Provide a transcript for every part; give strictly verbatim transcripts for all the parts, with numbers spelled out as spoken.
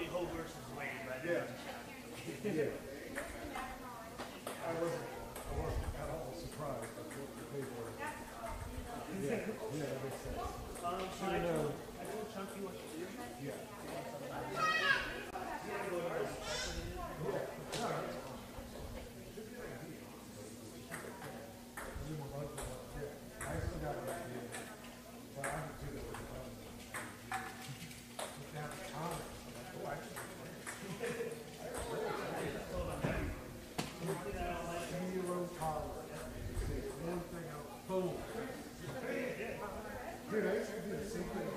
Ho versus Wade, but Yeah. Yeah. I wasn't, I wasn't at all surprised at what the people were. Yeah, yeah, that makes sense. Um, so I told, I told Chunky what to do. Yeah. He had to go to his second. Yeah. No, that's fine. You were both of us, yeah. I still got an idea. But I can do that with the button. Look down the comments. I'm like, oh, I can do that. Zero tolerance. One thing out. Boom. Dude, I used to do the same thing.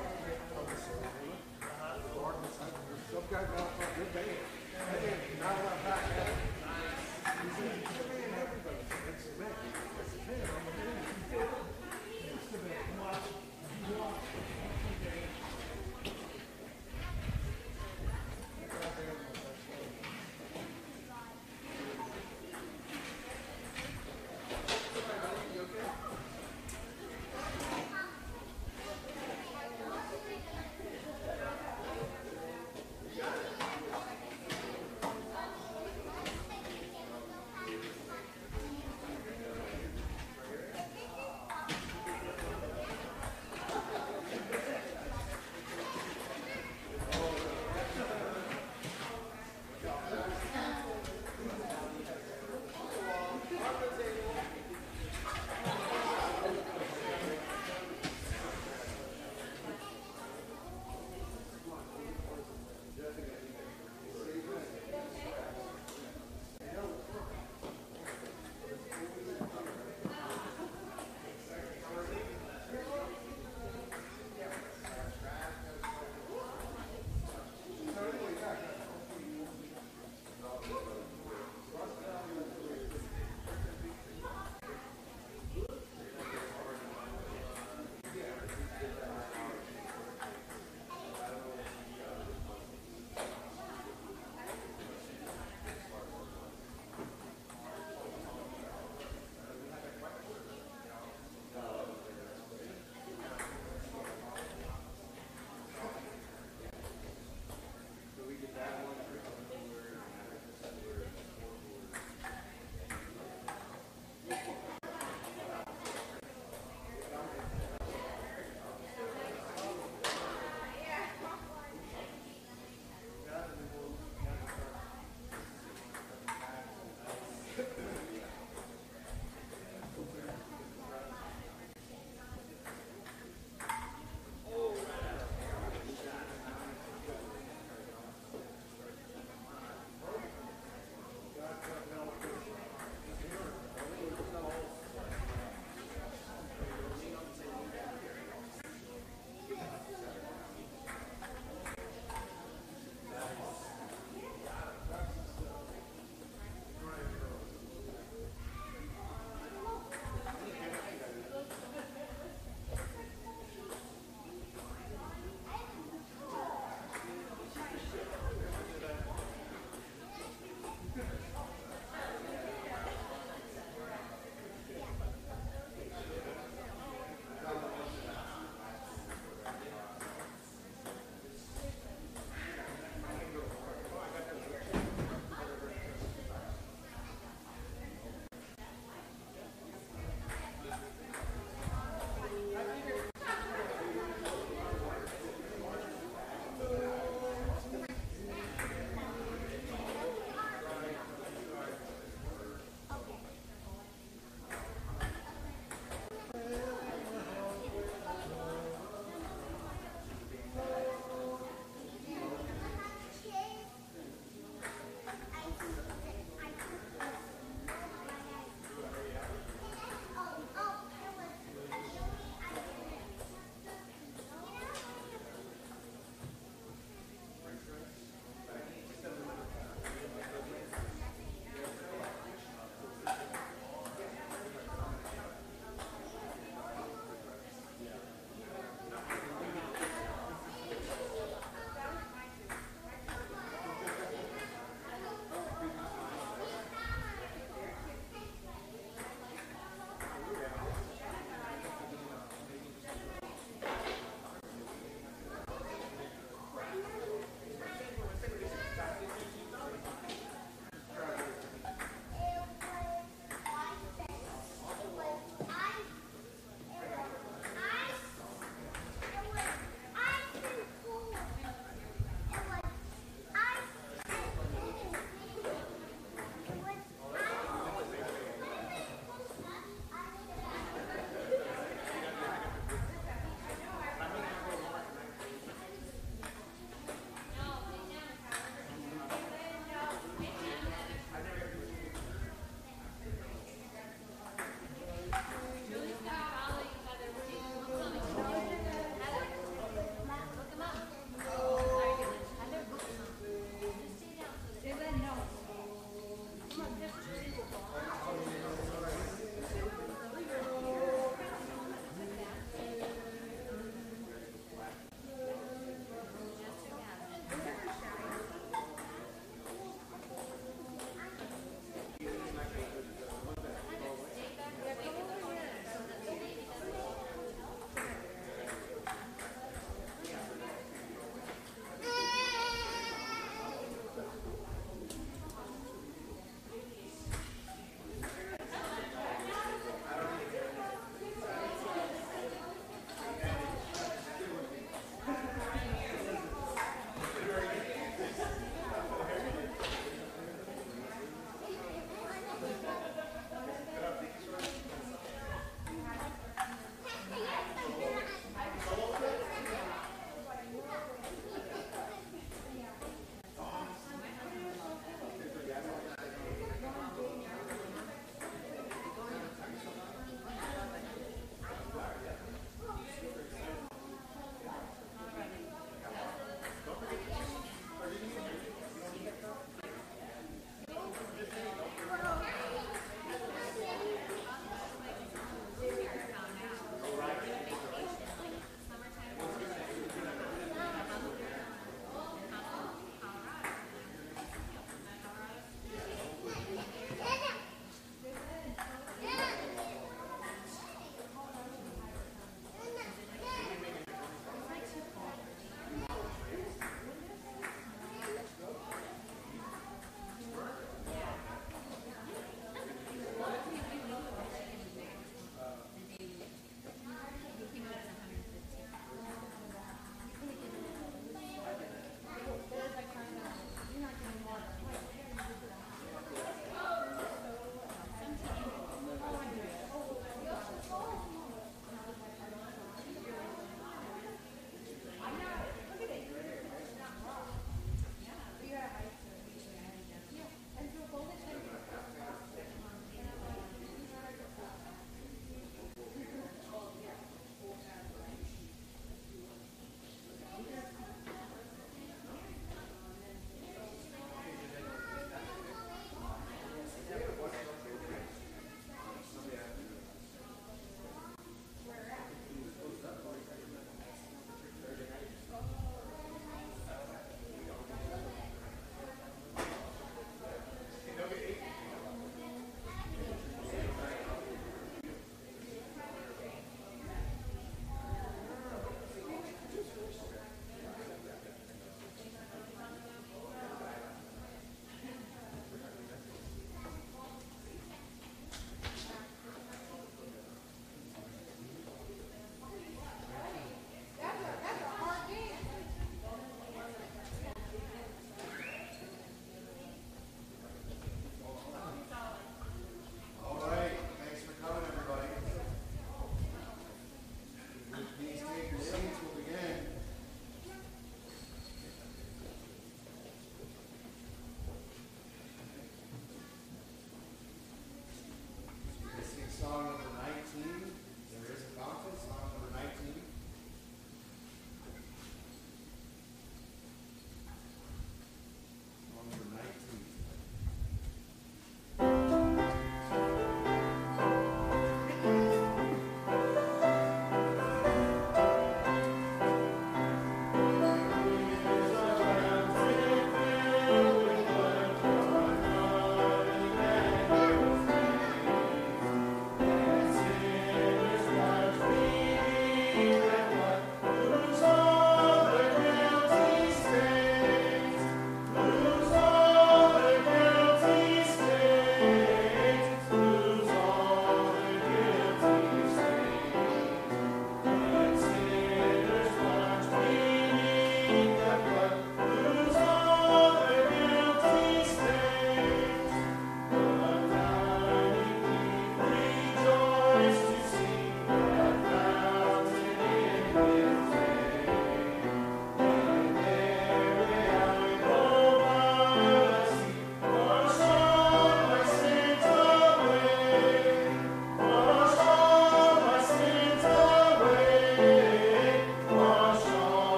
Some guy got off a good band. That band, not a lot back at it. He said, "It's the man, everybody." It's the man. It's the man. I'm the man. It's the man. Watch. Watch.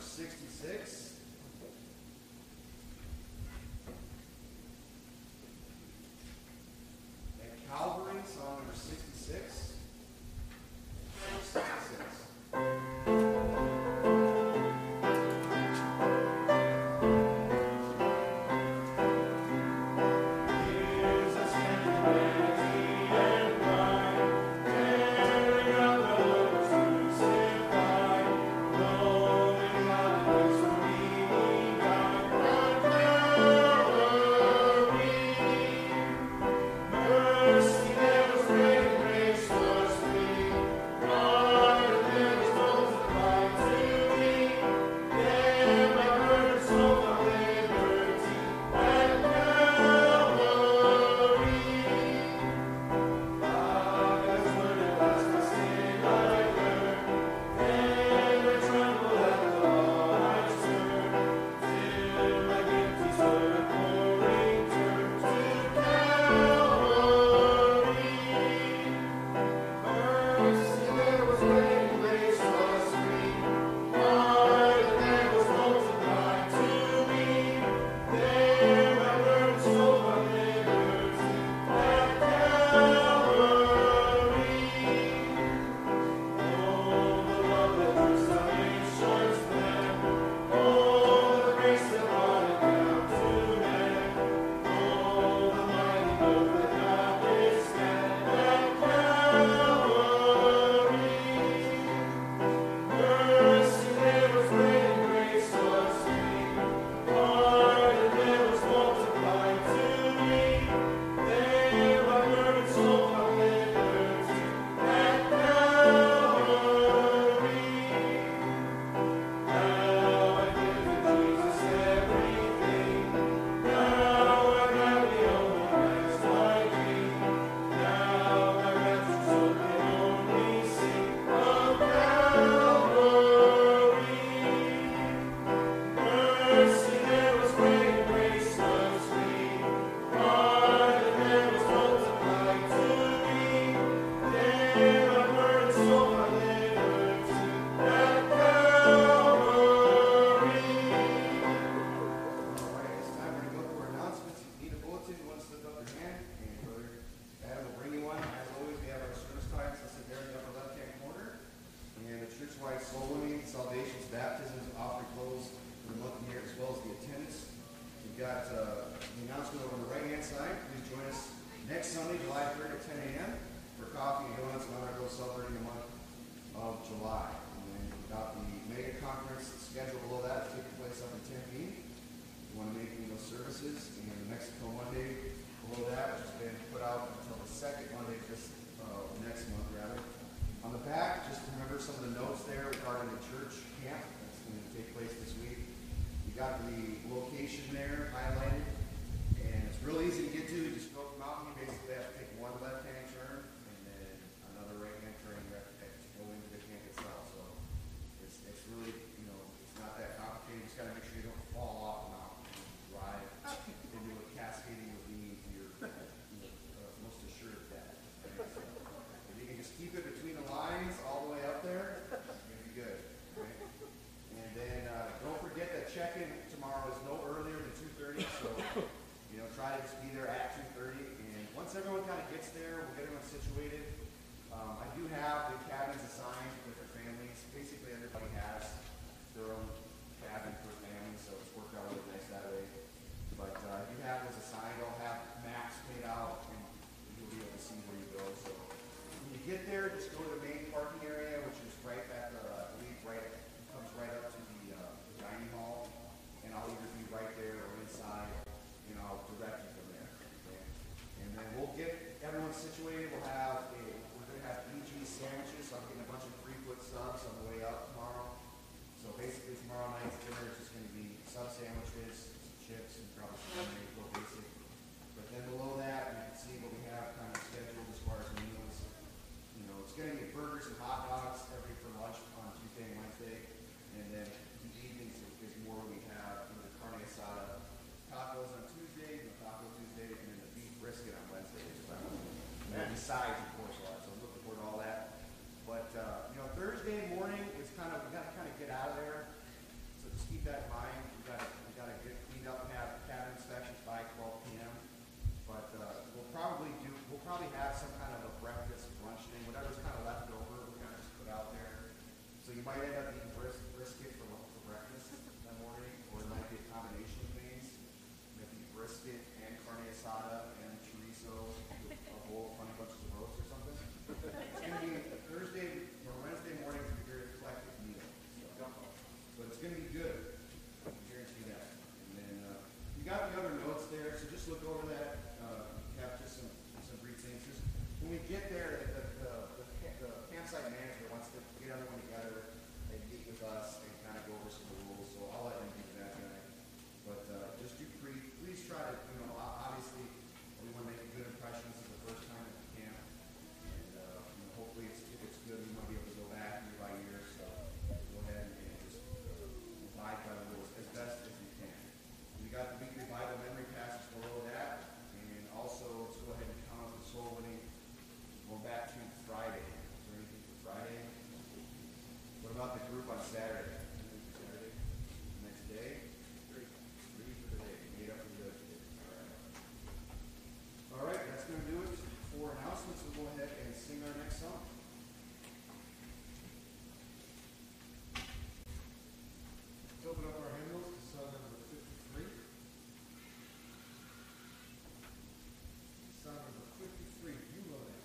sixty-six. At Calvary, song number sixty-six. sixty-six. Situated, we'll have a, we're going to have E G San asada and chorizo with a bowl of honey bunches of oats or something. It's going to be a Thursday or Wednesday morning to be very eclectic meal. So, but it's going to be good. I can guarantee that. And then uh, we got the other notes there, so just look over that. Uh, have just some some brief things. Just when we get there, the, the, the, the campsite manager wants to get everyone together and meet with us and kind of go over some rules. So I'll let him do that guy. But uh, just do pre. Please try to, you know, obviously we want to make a good impression. This is the first time at the camp, and uh, you know, hopefully it's, if it's good, we want to be able to go back year by year. So go ahead and just uh, abide by the rules as best as you can. We got the weekly Bible memory passage below that, and also let's go ahead and count up the soul winning. Going back to Friday. Is there anything for Friday? What about the group on Saturday? Anything for Saturday? Next day? Three. Three for the day. Made up for the other day. All right. All right, that's going to do it for announcements. We'll go ahead and sing our next song. Let's open up our hymnals to song number fifty-three. Song number fifty-three, You Know That.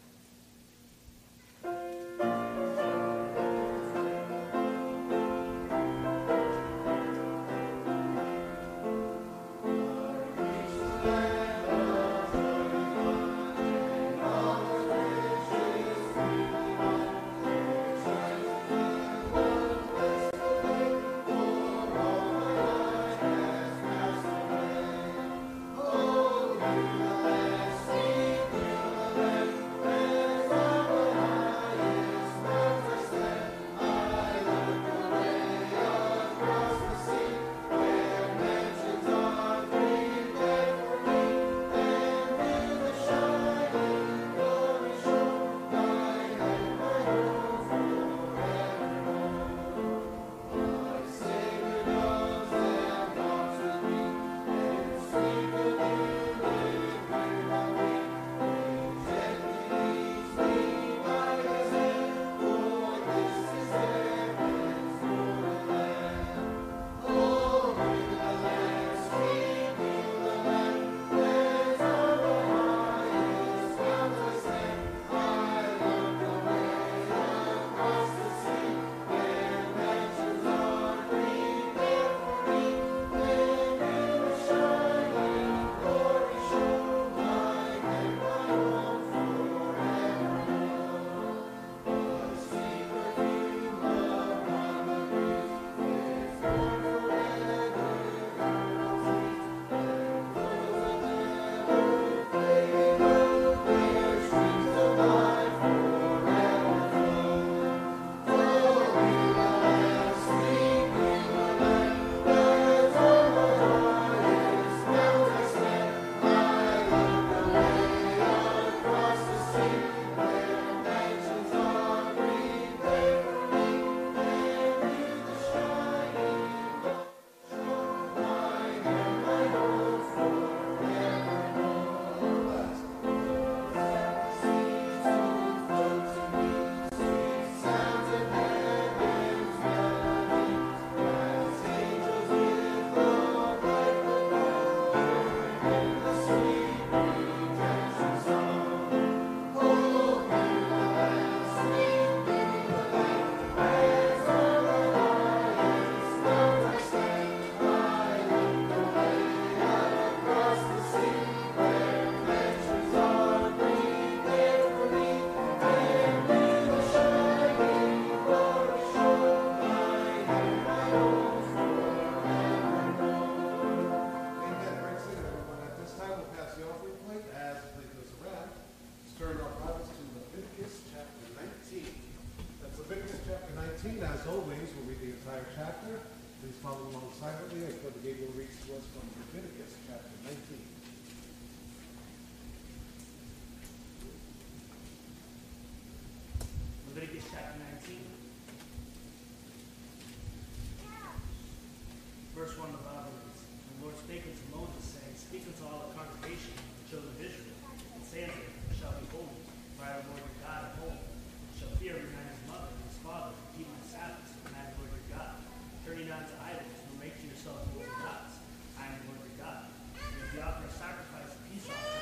As always, we'll read the entire chapter. Please follow along silently as Brother Gabriel reads to us from Leviticus chapter nineteen. Leviticus chapter nineteen. Verse one of the Bible reads, The Lord spake unto Moses, saying, Speak unto all the congregation of the children of Israel, and say unto them, Ye shall be holy, for I am the Lord your God of holy. You shall fear every man his mother and his father, and keep my Sabbaths, and I am the Lord your God. Turn ye not to idols, nor make to yourselves no other gods. I am the Lord your God. And if ye offer a sacrifice, a peace offering,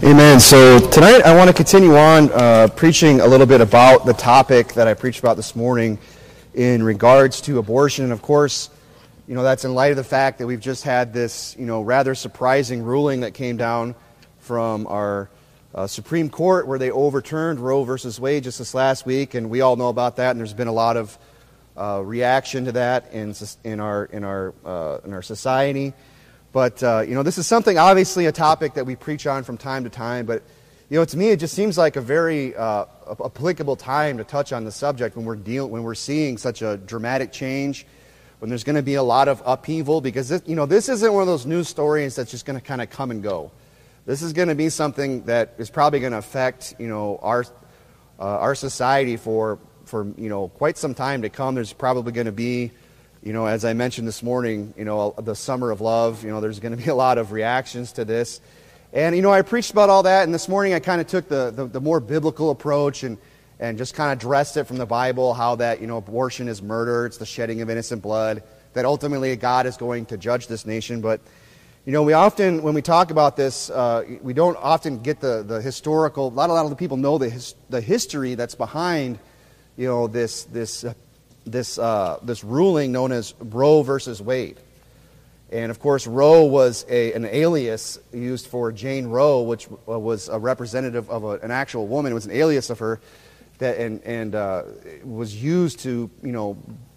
Amen. So tonight I want to continue on uh, preaching a little bit about the topic that I preached about this morning in regards to abortion. And of course, you know, that's in light of the fact that we've just had this, you know, rather surprising ruling that came down from our uh, Supreme Court where they overturned Roe versus Wade just this last week, and we all know about that. And there's been a lot of uh, reaction to that in in our in our uh, in our society. But, uh, you know, this is something, obviously, a topic that we preach on from time to time. But, you know, to me, it just seems like a very uh, applicable time to touch on the subject when we're deal- when we're seeing such a dramatic change, when there's going to be a lot of upheaval. Because, this, you know, this isn't one of those news stories that's just going to kind of come and go. This is going to be something that is probably going to affect, you know, our uh, our society for, for, you know, quite some time to come. There's probably going to be... You know, as I mentioned this morning, you know, the summer of love, you know, there's going to be a lot of reactions to this. And, you know, I preached about all that, and this morning I kind of took the, the, the more biblical approach and, and just kind of addressed it from the Bible, how that, you know, abortion is murder, it's the shedding of innocent blood, that ultimately God is going to judge this nation. But, you know, we often, when we talk about this, uh, we don't often get the, the historical, a lot, a lot of the people know the, his, the history that's behind, you know, this, this uh, this uh, this ruling known as Roe versus Wade. And of course, Roe was a, an alias used for Jane Roe, which was a representative of a, an actual woman. It was an alias of her, that and and uh, was used to, you know,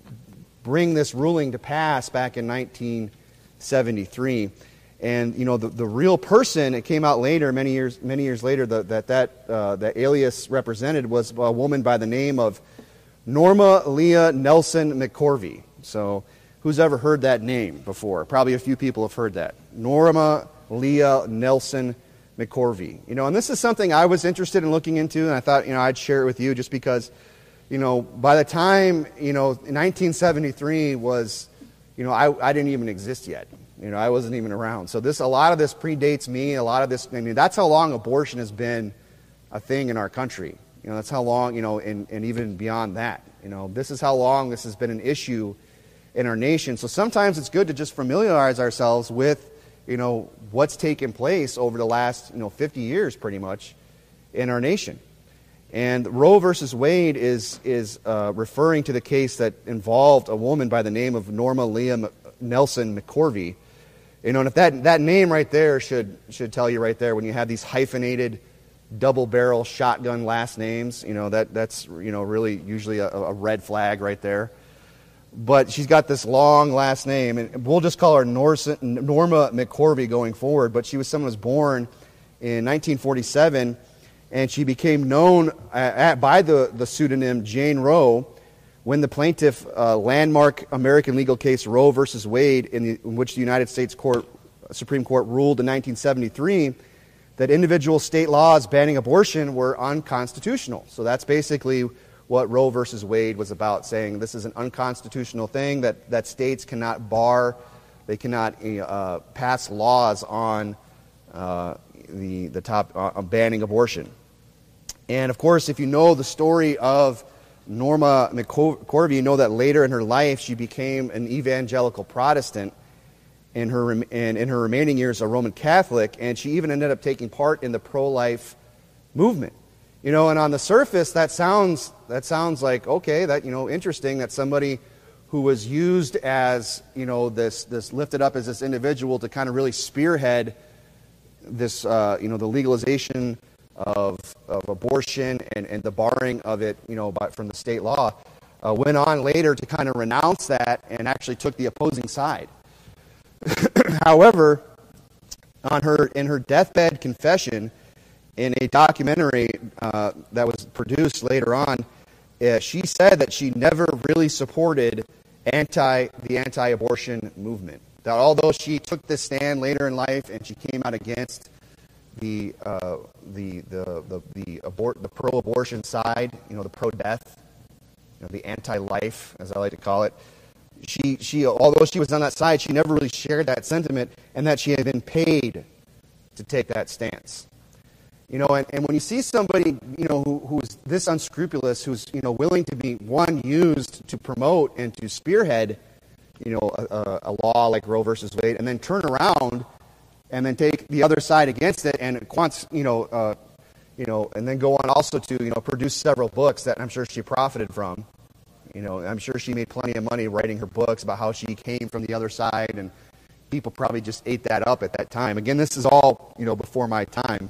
bring this ruling to pass back in nineteen seventy-three. And you know, the, the real person, it came out later, many years many years later, the, that that uh, that alias represented was a woman by the name of Norma Leah Nelson McCorvey. So, who's ever heard that name before? Probably a few people have heard that. Norma Leah Nelson McCorvey. You know, and this is something I was interested in looking into, and I thought, you know, I'd share it with you just because, you know, by the time, you know, nineteen seventy-three was, you know, I, I didn't even exist yet. You know, I wasn't even around. So this, a lot of this predates me. A lot of this, I mean, that's how long abortion has been a thing in our country. You know, that's how long, you know, and, and even beyond that. You know, this is how long this has been an issue in our nation. So sometimes it's good to just familiarize ourselves with, you know, what's taken place over the last, you know, fifty years pretty much in our nation. And Roe versus Wade is, is uh, referring to the case that involved a woman by the name of Norma Leah Nelson McCorvey. You know, and if that, that name right there should, should tell you right there, when you have these hyphenated double-barrel shotgun last names, you know, that that's, you know, really usually a, a red flag right there. But she's got this long last name, and we'll just call her Norsa, Norma McCorvey going forward. But she was someone who was born in nineteen forty-seven, and she became known at, by the, the pseudonym Jane Roe when the plaintiff uh, landmark American legal case Roe versus Wade, in, the, in which the United States Court, Supreme Court ruled in nineteen seventy-three that individual state laws banning abortion were unconstitutional. So that's basically what Roe versus Wade was about, saying this is an unconstitutional thing, that, that states cannot bar, they cannot uh, pass laws on uh, the, the top, uh, banning abortion. And of course, if you know the story of Norma McCorvey, you know that later in her life she became an evangelical Protestant, in her and in her remaining years a Roman Catholic, and she even ended up taking part in the pro-life movement. You know, and on the surface that sounds that sounds like, okay, that, you know, interesting that somebody who was used as, you know, this this lifted up as this individual to kind of really spearhead this uh, you know, the legalization of of abortion and, and the barring of it, you know, by, from the state law, uh, went on later to kind of renounce that and actually took the opposing side. However, on her in her deathbed confession, in a documentary uh, that was produced later on, uh, she said that she never really supported anti the anti-abortion movement. That although she took this stand later in life and she came out against the uh, the the the the, abort, the pro-abortion side, you know, the pro-death, you know, the anti-life, as I like to call it. She, she, although she was on that side, she never really shared that sentiment, and that she had been paid to take that stance. You know, and, and when you see somebody, you know, who, who's this unscrupulous, who's, you know, willing to be, one, used to promote and to spearhead, you know, a, a law like Roe versus Wade, and then turn around and then take the other side against it, and quants, you know, uh, you know, and then go on also to, you know, produce several books that I'm sure she profited from. You know, I'm sure she made plenty of money writing her books about how she came from the other side, and people probably just ate that up at that time. Again, this is all, you know, before my time.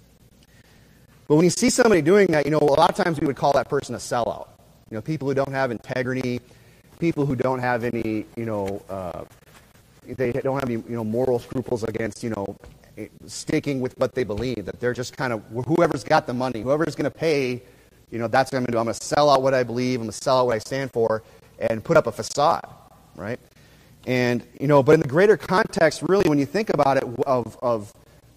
But when you see somebody doing that, you know, a lot of times we would call that person a sellout. You know, people who don't have integrity, people who don't have any, you know, uh, they don't have any, you know, moral scruples against, you know, sticking with what they believe, that they're just kind of, whoever's got the money, whoever's going to pay, you know, that's what I'm going to do. I'm going to sell out what I believe, I'm going to sell out what I stand for, and put up a facade, right? And, you know, but in the greater context, really, when you think about it, of, of,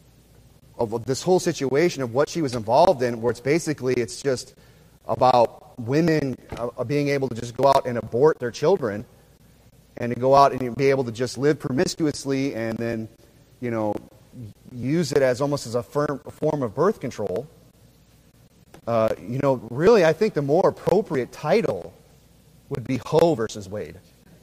of this whole situation of what she was involved in, where it's basically, it's just about women uh, being able to just go out and abort their children, and to go out and be able to just live promiscuously, and then, you know, use it as almost as a, firm, a form of birth control. Uh, you know, really, I think the more appropriate title would be Ho versus Wade.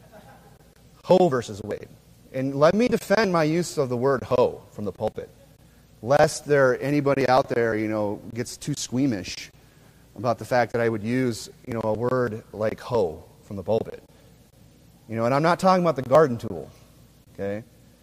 Ho versus Wade. And let me defend my use of the word ho from the pulpit, lest there anybody out there, you know, gets too squeamish about the fact that I would use, you know, a word like ho from the pulpit. You know, and I'm not talking about the garden tool, okay?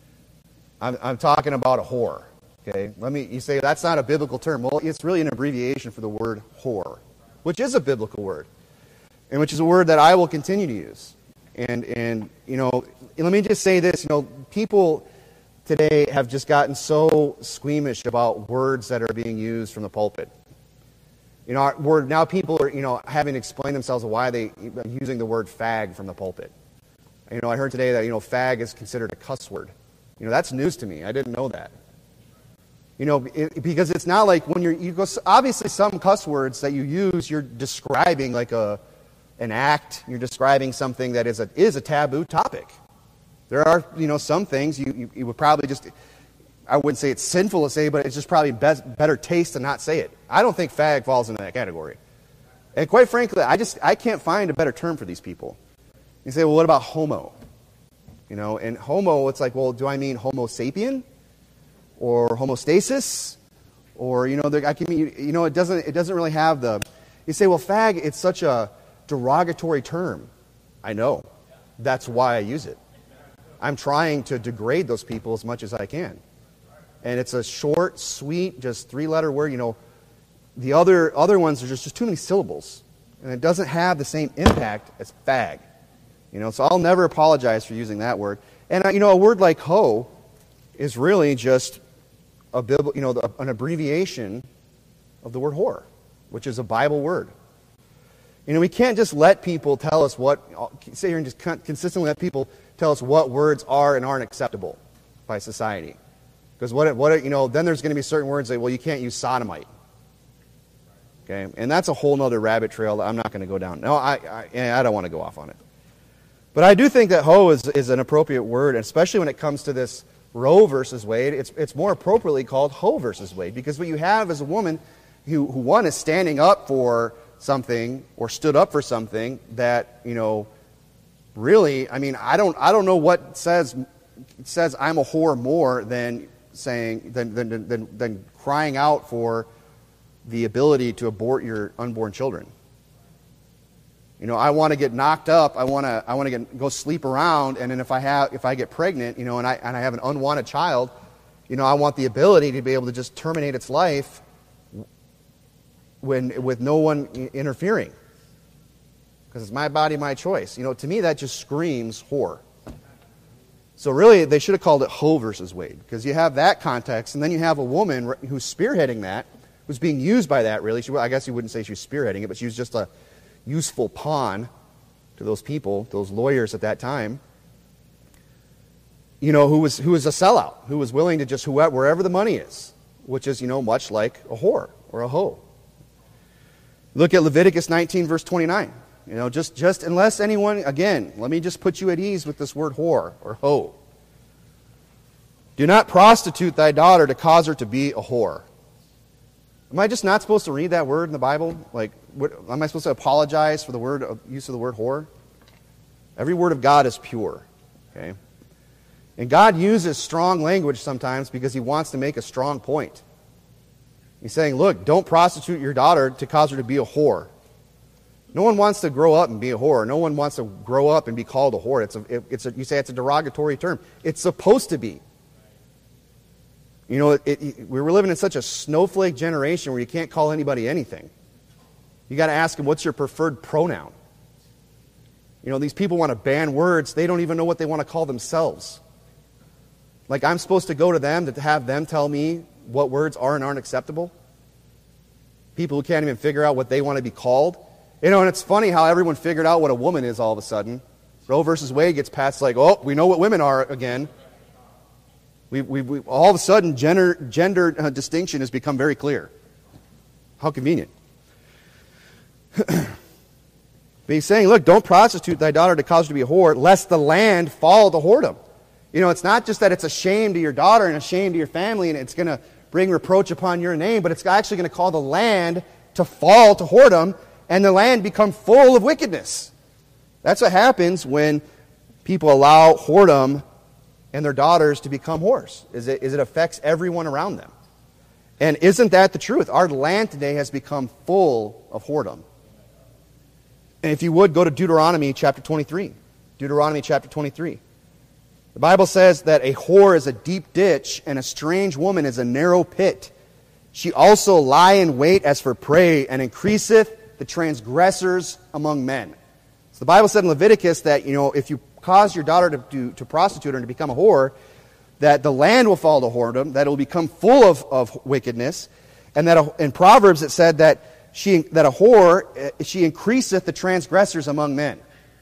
I'm, I'm talking about a whore, okay? Let me, you say, that's not a biblical term. Well, it's really an abbreviation for the word whore, which is a biblical word, and which is a word that I will continue to use. And, and you know, let me just say this, you know, people today have just gotten so squeamish about words that are being used from the pulpit. You know, we're, now people are, you know, having to explain themselves why they are using the word fag from the pulpit. You know, I heard today that, you know, fag is considered a cuss word. You know, that's news to me. I didn't know that. You know, it, because it's not like when you're, you go, obviously some cuss words that you use, you're describing like a, an act, you're describing something that is a, is a taboo topic. There are, you know, some things you, you, you would probably just, I wouldn't say it's sinful to say, but it's just probably best, better taste to not say it. I don't think fag falls into that category. And quite frankly, I just, I can't find a better term for these people. You say, well, what about homo? You know, and homo, it's like, well, do I mean homo sapien? Or homostasis? Or, you know, I can mean, you know, it doesn't, it doesn't really have the, you say, well, fag, it's such a derogatory term. I know. That's why I use it. I'm trying to degrade those people as much as I can. And it's a short, sweet, just three-letter word. You know, the other other ones are just, just too many syllables. And it doesn't have the same impact as fag. You know, so I'll never apologize for using that word. And, you know, a word like ho is really just a Bible, you know, an abbreviation of the word whore, which is a Bible word. You know, we can't just let people tell us what, sit here and just consistently let people tell us what words are and aren't acceptable by society. Because what, what, you know, then there's going to be certain words that, well, you can't use sodomite. Okay, and that's a whole other rabbit trail that I'm not going to go down. No, I, I, I don't want to go off on it. But I do think that ho is, is an appropriate word, especially when it comes to this Roe versus Wade. It's, it's more appropriately called ho versus Wade, because what you have is a woman who, who one is standing up for something or stood up for something that, you know, really, I mean, I don't, I don't know what says says I'm a whore more than saying than than than, than crying out for the ability to abort your unborn children. You know, I want to get knocked up. I want to. I want to get go sleep around, and then if I have, if I get pregnant, you know, and I and I have an unwanted child, you know, I want the ability to be able to just terminate its life when with no one interfering, because it's my body, my choice. You know, to me, that just screams whore. So really, they should have called it ho versus Wade, because you have that context, and then you have a woman who's spearheading that, who's being used by that. Really, she, I guess you wouldn't say she was spearheading it, but she was just a useful pawn to those people, those lawyers at that time, you know, who was who was a sellout, who was willing to just, whoever, wherever the money is, which is, you know, much like a whore or a hoe. Look at Leviticus nineteen, verse twenty-nine. You know, just, just unless anyone, again, let me just put you at ease with this word whore or hoe. Do not prostitute thy daughter to cause her to be a whore. Am I just not supposed to read that word in the Bible? Like, what, am I supposed to apologize for the word use of the word whore? Every word of God is pure. Okay. And God uses strong language sometimes because he wants to make a strong point. He's saying, look, don't prostitute your daughter to cause her to be a whore. No one wants to grow up and be a whore. No one wants to grow up and be called a whore. It's a, it, it's a, you say it's a derogatory term. It's supposed to be. You know, it, it, we were living in such a snowflake generation where you can't call anybody anything. You got to ask them, what's your preferred pronoun? You know, these people want to ban words. They don't even know what they want to call themselves. Like, I'm supposed to go to them to have them tell me what words are and aren't acceptable? People who can't even figure out what they want to be called. You know, and it's funny how everyone figured out what a woman is all of a sudden. Roe versus Wade gets passed like, oh, we know what women are again. We, we, we all of a sudden, gender, gender uh, distinction has become very clear. How convenient. But he's saying, look, don't prostitute thy daughter to cause her to be a whore, lest the land fall to whoredom. You know, it's not just that it's a shame to your daughter and a shame to your family and it's going to bring reproach upon your name, but it's actually going to call the land to fall to whoredom and the land become full of wickedness. That's what happens when people allow whoredom and their daughters to become whores, is it, is it affects everyone around them. And isn't that the truth? Our land today has become full of whoredom. And if you would, go to Deuteronomy chapter twenty-three. Deuteronomy chapter twenty-three. The Bible says that a whore is a deep ditch, and a strange woman is a narrow pit. She also lie in wait as for prey, and increaseth the transgressors among men. So the Bible said in Leviticus that, you know, if you cause your daughter to, to, to prostitute her and to become a whore, that the land will fall to whoredom, that it will become full of, of wickedness, and that a, in Proverbs it said that she that a whore, she increaseth the transgressors among men.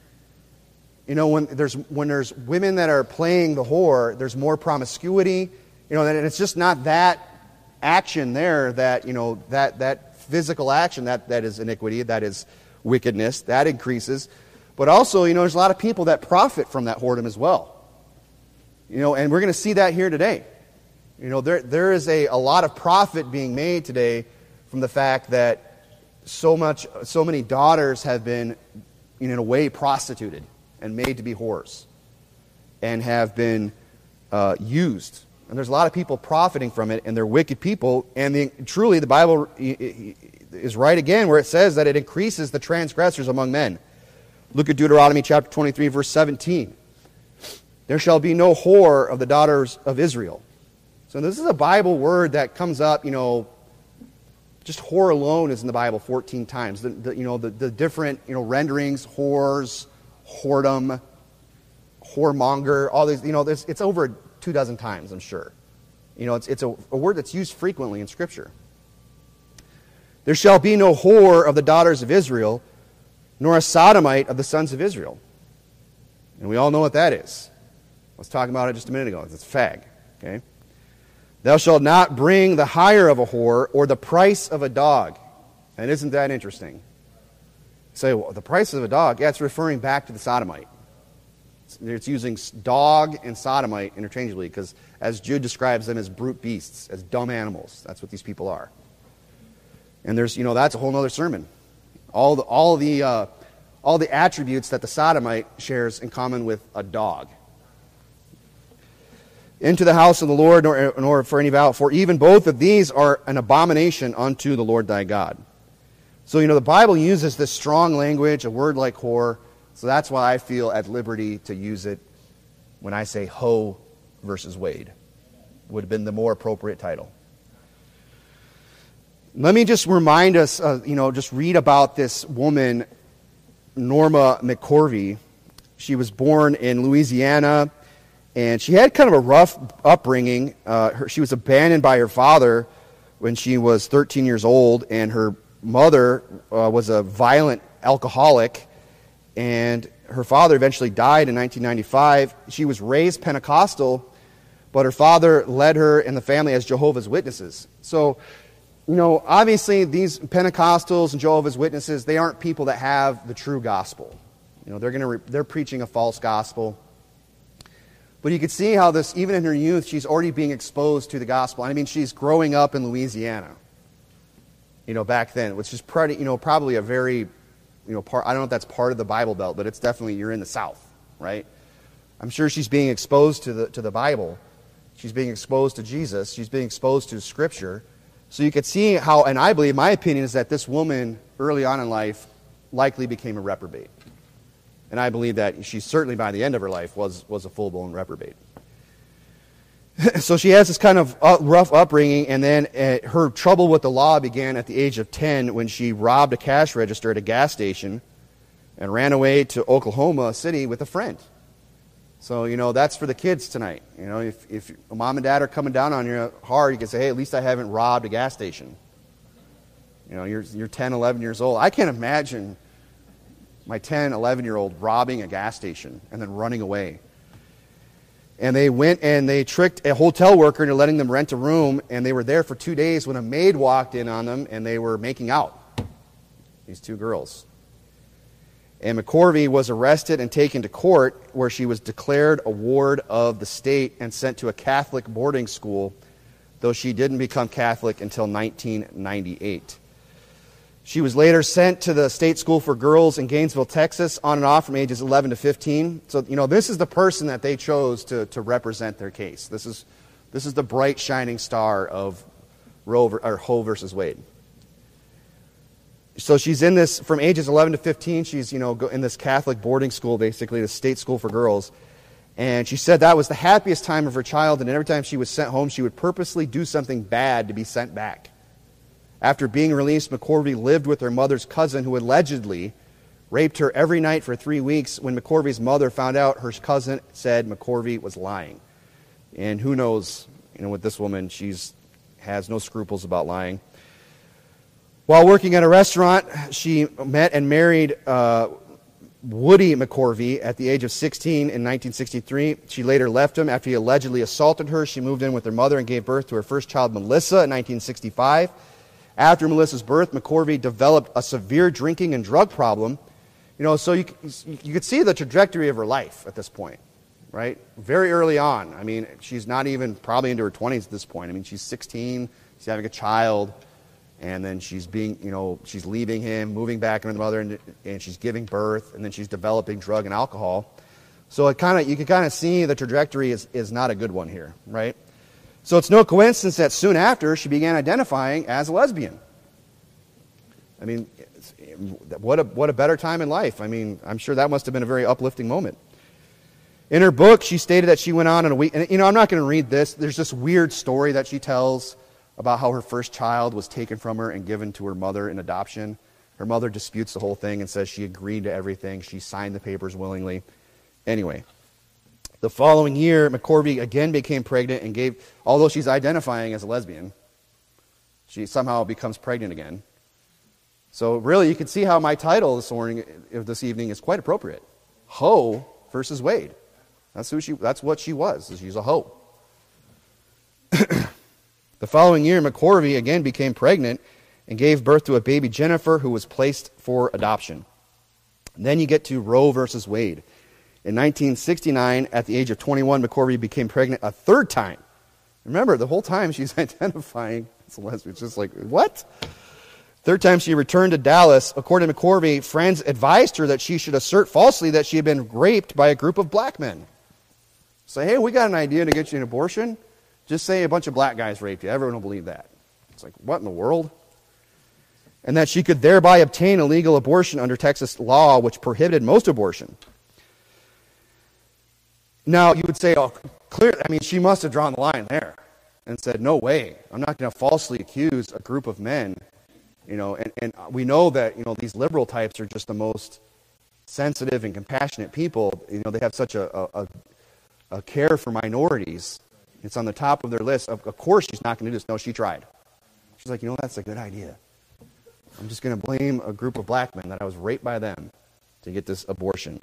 You know, when there's when there's women that are playing the whore, there's more promiscuity. You know, and it's just not that action there that, you know, that that physical action that, that is iniquity, that is wickedness, that increases. But also, you know, there's a lot of people that profit from that whoredom as well. You know, and we're going to see that here today. You know, there there is a, a lot of profit being made today from the fact that so much so many daughters have been, in a way, prostituted and made to be whores, and have been uh, used. And there's a lot of people profiting from it, and they're wicked people. And the, truly, the Bible is right again, where it says that it increases the transgressors among men. Look at Deuteronomy chapter twenty-three, verse seventeen. There shall be no whore of the daughters of Israel. So this is a Bible word that comes up, you know, just whore alone is in the Bible fourteen times. The, the, you know, the, the different, you know, renderings, whores, whoredom, whoremonger, all these, you know, it's over two dozen times, I'm sure. You know, it's, it's a, a word that's used frequently in Scripture. There shall be no whore of the daughters of Israel, nor a sodomite of the sons of Israel. And we all know what that is. I was talking about it just a minute ago. It's fag. Okay? Thou shalt not bring the hire of a whore or the price of a dog. And isn't that interesting? You say, well, the price of a dog? Yeah, it's referring back to the sodomite. It's using dog and sodomite interchangeably because, as Jude describes them, as brute beasts, as dumb animals. That's what these people are. And there's, you know, that's a whole other sermon. All the, all the, uh, all the attributes that the sodomite shares in common with a dog. Into the house of the Lord, nor, nor for any vow, for even both of these are an abomination unto the Lord thy God. So, you know, the Bible uses this strong language, a word like whore, so that's why I feel at liberty to use it when I say Roe versus Wade. Would have been the more appropriate title. Let me just remind us, uh, you know, just read about this woman, Norma McCorvey. She was born in Louisiana, and she had kind of a rough upbringing. Uh, her, she was abandoned by her father when she was thirteen years old, and her mother uh, was a violent alcoholic, and her father eventually died in nineteen ninety-five. She was raised Pentecostal, but her father led her and the family as Jehovah's Witnesses. So, you know, obviously these Pentecostals and Jehovah's Witnesses, they aren't people that have the true gospel. You know, they're going to re- they're preaching a false gospel. But you can see how this, even in her youth, she's already being exposed to the gospel. I mean, she's growing up in Louisiana, you know, back then, which is pretty, you know, probably a very, you know, part, I don't know if that's part of the Bible Belt, but it's definitely, you're in the South, right? I'm sure she's being exposed to the to the Bible. She's being exposed to Jesus. She's being exposed to Scripture. So you could see how, and I believe, my opinion is that this woman early on in life likely became a reprobate. And I believe that she certainly by the end of her life was, was a full-blown reprobate. So she has this kind of rough upbringing, and then uh, her trouble with the law began at the age of ten when she robbed a cash register at a gas station and ran away to Oklahoma City with a friend. So, you know, that's for the kids tonight. You know, if, if mom and dad are coming down on you hard, you can say, hey, at least I haven't robbed a gas station. You know, you're, you're ten, eleven years old. I can't imagine my ten, eleven-year-old robbing a gas station and then running away. And they went and they tricked a hotel worker into letting them rent a room, and they were there for two days when a maid walked in on them, and they were making out, these two girls. And McCorvey was arrested and taken to court, where she was declared a ward of the state and sent to a Catholic boarding school, though she didn't become Catholic until nineteen ninety-eight. She was later sent to the State School for Girls in Gainesville, Texas, on and off from ages eleven to fifteen. So, you know, this is the person that they chose to, to represent their case. This is, this is the bright, shining star of Roe or Ho versus Wade. So she's in this, from ages eleven to fifteen, she's, you know, in this Catholic boarding school, basically, the State School for Girls. And she said that was the happiest time of her childhood, and every time she was sent home, she would purposely do something bad to be sent back. After being released, McCorvey lived with her mother's cousin, who allegedly raped her every night for three weeks. When McCorvey's mother found out, her cousin said McCorvey was lying. And who knows, you know, with this woman, she's has no scruples about lying. While working at a restaurant, she met and married uh, Woody McCorvey at the age of sixteen in nineteen sixty-three. She later left him after he allegedly assaulted her. She moved in with her mother and gave birth to her first child, Melissa, in nineteen sixty-five. After Melissa's birth, McCorvey developed a severe drinking and drug problem. You know, so you, you could see the trajectory of her life at this point, right? Very early on. I mean, she's not even probably into her twenties at this point. I mean, she's sixteen, she's having a child. And then she's being, you know, she's leaving him, moving back into the mother, and, and she's giving birth, and then she's developing drug and alcohol. So it kind of, you can kind of see the trajectory is, is not a good one here, right? So it's no coincidence that soon after she began identifying as a lesbian. I mean, what a what a better time in life. I mean, I'm sure that must have been a very uplifting moment. In her book, she stated that she went on in a week, and you know, I'm not going to read this. There's this weird story that she tells about how her first child was taken from her and given to her mother in adoption. Her mother disputes the whole thing and says she agreed to everything. She signed the papers willingly. Anyway, the following year, McCorvey again became pregnant and gave, although she's identifying as a lesbian, she somehow becomes pregnant again. So really, you can see how my title this morning, this evening, is quite appropriate. Ho versus Wade. That's who she. That's what she was. She's a hoe. The following year, McCorvey again became pregnant and gave birth to a baby, Jennifer, who was placed for adoption. And then you get to Roe versus Wade. In nineteen sixty-nine, at the age of twenty-one, McCorvey became pregnant a third time. Remember, the whole time she's identifying as a lesbian. It's just like, what? Third time she returned to Dallas. According to McCorvey, friends advised her that she should assert falsely that she had been raped by a group of black men. Say, hey, we got an idea to get you an abortion. Just say a bunch of black guys raped you. Everyone will believe that. It's like, what in the world? And that she could thereby obtain a legal abortion under Texas law, which prohibited most abortion. Now, you would say, oh, clear. I mean, she must have drawn the line there and said, no way. I'm not going to falsely accuse a group of men. You know, and, and we know that, you know, these liberal types are just the most sensitive and compassionate people. You know, they have such a, a, a care for minorities. It's on the top of their list. Of, of course she's not going to do this. No, she tried. She's like, you know, that's a good idea. I'm just going to blame a group of black men that I was raped by them to get this abortion.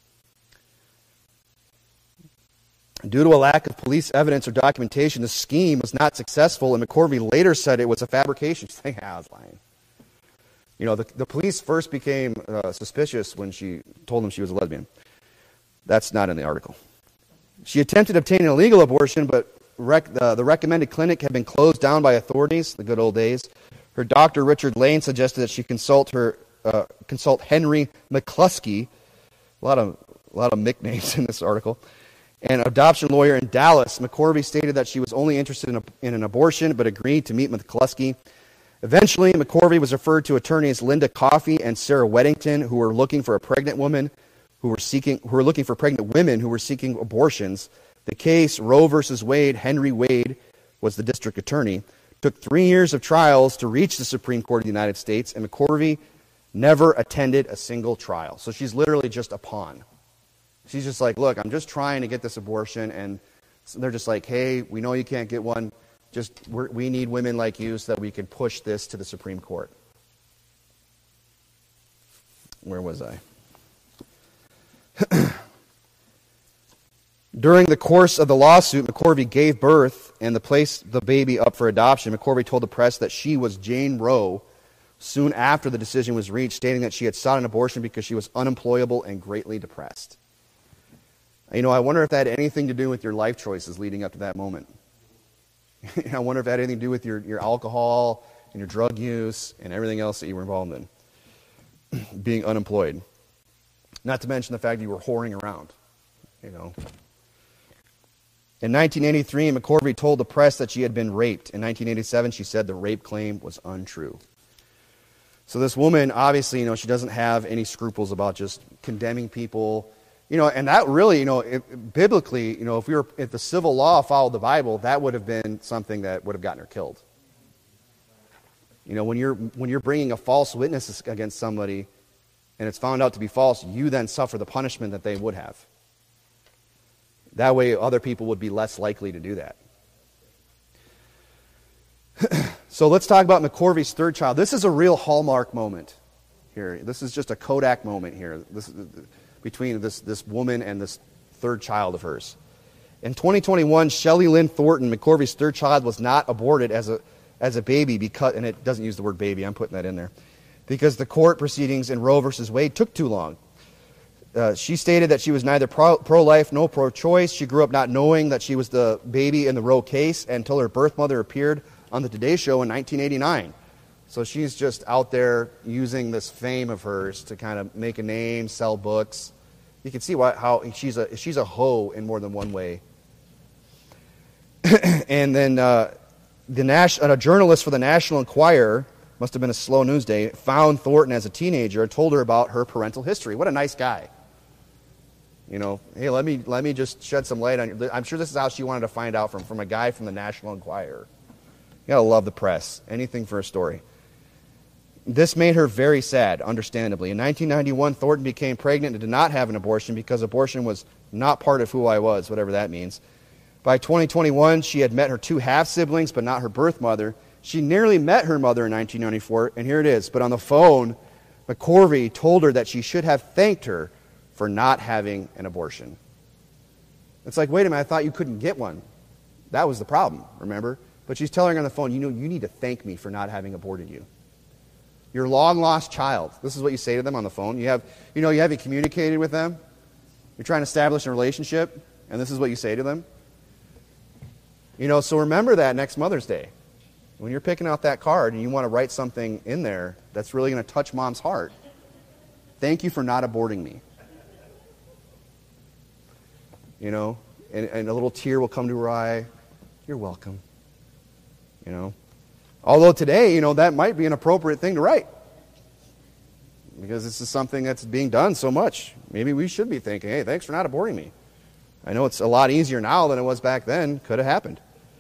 Due to a lack of police evidence or documentation, the scheme was not successful, and McCorvey later said it was a fabrication. She's like, ah, I was lying. You know, the, the police first became uh, suspicious when she told them she was a lesbian. That's not in the article. She attempted obtaining a legal abortion, but rec- uh, the recommended clinic had been closed down by authorities, the good old days. Her doctor, Richard Lane, suggested that she consult her uh, consult Henry McCluskey. A lot of a lot of nicknames in this article. an adoption lawyer in Dallas. McCorvey stated that she was only interested in, a, in an abortion, but agreed to meet with McCluskey. Eventually, McCorvey was referred to attorneys Linda Coffey and Sarah Weddington, who were looking for a pregnant woman, who were seeking, who were looking for pregnant women who were seeking abortions. The case, Roe versus Wade, Henry Wade was the district attorney, took three years of trials to reach the Supreme Court of the United States, and McCorvey never attended a single trial. So she's literally just a pawn. She's just like, look, I'm just trying to get this abortion, and they're just like, hey, we know you can't get one. Just we're, we need women like you so that we can push this to the Supreme Court. Where was I? During the course of the lawsuit, McCorvey gave birth and the placed the baby up for adoption. McCorvey told the press that she was Jane Roe soon after the decision was reached, stating that she had sought an abortion because she was unemployable and greatly depressed. You know, I wonder if that had anything to do with your life choices leading up to that moment. I wonder if that had anything to do with your, your alcohol and your drug use and everything else that you were involved in. Being unemployed. Not to mention the fact that you were whoring around, you know. In nineteen eighty-three, McCorvey told the press that she had been raped. In nineteen eighty-seven, she said the rape claim was untrue. So this woman, obviously, you know, she doesn't have any scruples about just condemning people. You know, and that really, you know, it, biblically, you know, if we were, if the civil law followed the Bible, that would have been something that would have gotten her killed. You know, when you're when you're bringing a false witness against somebody, and it's found out to be false, you then suffer the punishment that they would have. That way, other people would be less likely to do that. So let's talk about McCorvey's third child. This is a real hallmark moment here. This is just a Kodak moment here. This is between this, this woman and this third child of hers. In twenty twenty-one, Shelley Lynn Thornton, McCorvey's third child, was not aborted as a as a baby because, and it doesn't use the word baby, I'm putting that in there, because the court proceedings in Roe versus Wade took too long. Uh, she stated that she was neither pro, pro-life nor pro-choice. She grew up not knowing that she was the baby in the Roe case until her birth mother appeared on the Today Show in nineteen eighty-nine. So she's just out there using this fame of hers to kind of make a name, sell books. You can see why, how she's a she's a hoe in more than one way. And then uh, the Nash, a journalist for the National Enquirer, must have been a slow news day, found Thornton as a teenager and told her about her parental history. What a nice guy. You know, hey, let me let me just shed some light on you. I'm sure this is how she wanted to find out from, from a guy from the National Enquirer. You gotta love the press. Anything for a story. This made her very sad, understandably. In nineteen ninety-one, Thornton became pregnant and did not have an abortion because abortion was not part of who I was, whatever that means. By twenty twenty-one, she had met her two half-siblings, but not her birth mother. She nearly met her mother in nineteen ninety-four, and here it is. But on the phone, McCorvey told her that she should have thanked her for not having an abortion. It's like, wait a minute, I thought you couldn't get one. That was the problem, remember? But she's telling her on the phone, you know, you need to thank me for not having aborted you. Your long-lost child. This is what you say to them on the phone. You have, you know, you haven't communicated with them. You're trying to establish a relationship, and this is what you say to them. You know, so remember that next Mother's Day. When you're picking out that card and you want to write something in there that's really going to touch Mom's heart, thank you for not aborting me. You know, and, and a little tear will come to her eye. You're welcome. You know. Although today, you know, that might be an appropriate thing to write. Because this is something that's being done so much. Maybe we should be thinking, hey, thanks for not aborting me. I know it's a lot easier now than it was back then. Could have happened.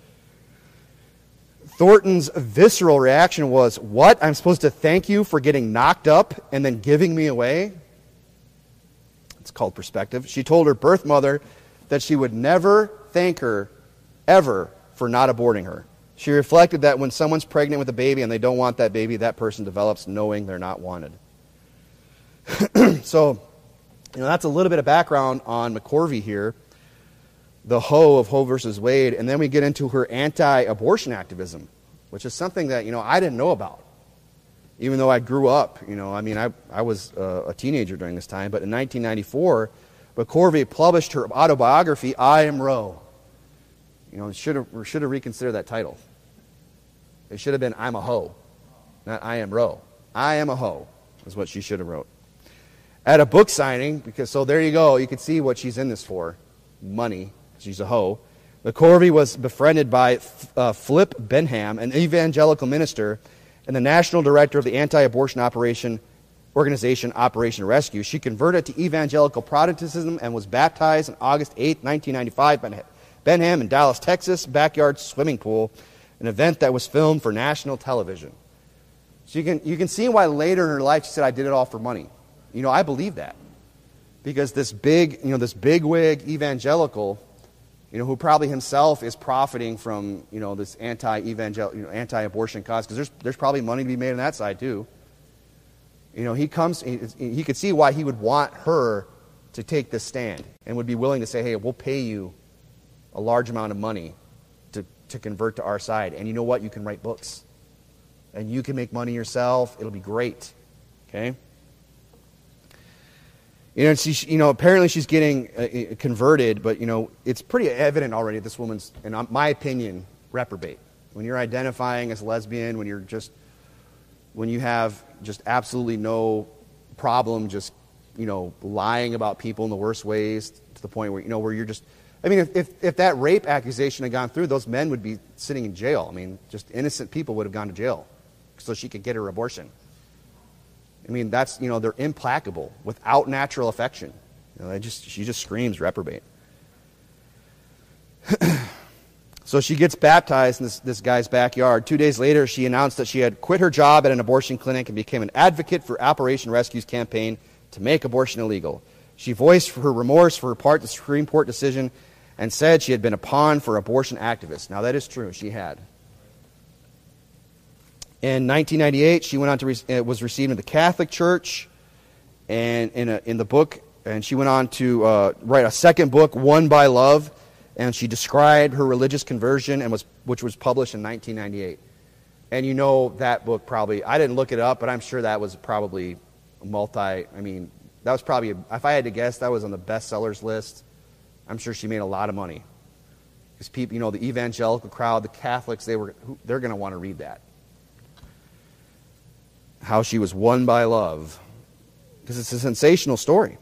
Thornton's visceral reaction was, what? I'm supposed to thank you for getting knocked up and then giving me away? It's called perspective. She told her birth mother that she would never thank her, ever, for not aborting her. She reflected that when someone's pregnant with a baby and they don't want that baby, that person develops knowing they're not wanted. So, you know, that's a little bit of background on McCorvey here, the hoe of Roe versus Wade, and then we get into her anti-abortion activism, which is something that, you know, I didn't know about, even though I grew up. You know, I mean, I, I was uh, a teenager during this time, but in nineteen ninety-four, McCorvey published her autobiography, I Am Roe. You know, should have should have reconsidered that title. It should have been I'm a hoe, not I Am Roe. I Am a Hoe is what she should have wrote. At a book signing, because so there you go, you can see what she's in this for. money. She's a hoe. McCorvey was befriended by uh, Flip Benham, an evangelical minister and the national director of the anti-abortion operation organization Operation Rescue. She converted to evangelical Protestantism and was baptized on August eighth, nineteen ninety-five, by Benham in Dallas, Texas, backyard swimming pool, an event that was filmed for national television. So you can, you can see why later in her life she said, I did it all for money. You know, I believe that. Because this big, you know, this bigwig evangelical, you know, who probably himself is profiting from, you know, this anti-evangel, you know, anti-abortion cause, because there's, there's probably money to be made on that side too. You know, he comes, he, he could see why he would want her to take this stand and would be willing to say, hey, we'll pay you a large amount of money to, to convert to our side. And you know what? You can write books. And you can make money yourself. It'll be great. Okay? You know, she, you know, apparently she's getting uh, converted, but, you know, it's pretty evident already this woman's, in my opinion, reprobate. When you're identifying as lesbian, when you're just, when you have just absolutely no problem just, you know, lying about people in the worst ways to the point where, you know, where you're just, I mean, if, if, if that rape accusation had gone through, those men would be sitting in jail. I mean, just innocent people would have gone to jail so she could get her abortion. I mean, that's, you know, they're implacable without natural affection. You know, they just, she just screams reprobate. So she gets baptized in this, this guy's backyard. Two days later, she announced that she had quit her job at an abortion clinic and became an advocate for Operation Rescue's campaign to make abortion illegal. She voiced her remorse for her part in the Supreme Court decision and said she had been a pawn for abortion activists. Now, that is true. She had. In nineteen ninety-eight, she went on to re- was received in the Catholic Church, and in a, in the book, and she went on to uh, write a second book, Won by Love, and she described her religious conversion, and was which was published in nineteen ninety-eight. And you know that book probably, I didn't look it up, but I'm sure that was probably multi, I mean, that was probably, if I had to guess, that was on the bestsellers list. I'm sure she made a lot of money. Because people, you know, the evangelical crowd, the Catholics, they were, they're going to want to read that. How she was won by love. Because it's a sensational story.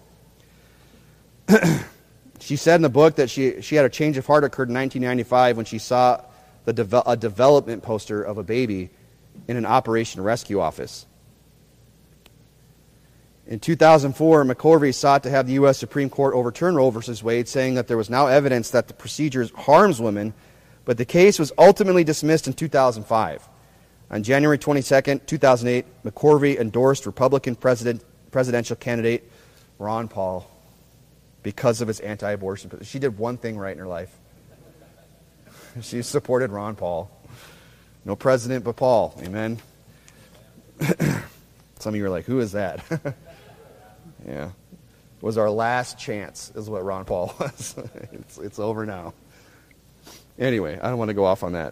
She said in the book that she, she had a change of heart occurred in nineteen ninety-five when she saw the de- a development poster of a baby in an Operation Rescue office. In two thousand four, McCorvey sought to have the U S Supreme Court overturn Roe versus Wade, saying that there was now evidence that the procedure harms women, but the case was ultimately dismissed in two thousand five. On January twenty-second, two thousand eight, McCorvey endorsed Republican president, presidential candidate Ron Paul because of his anti-abortion. She did one thing right in her life. She supported Ron Paul. No president but Paul. Amen. Some of you are like, who is that? Yeah. It was our last chance, is what Ron Paul was. it's, it's over now. Anyway, I don't want to go off on that.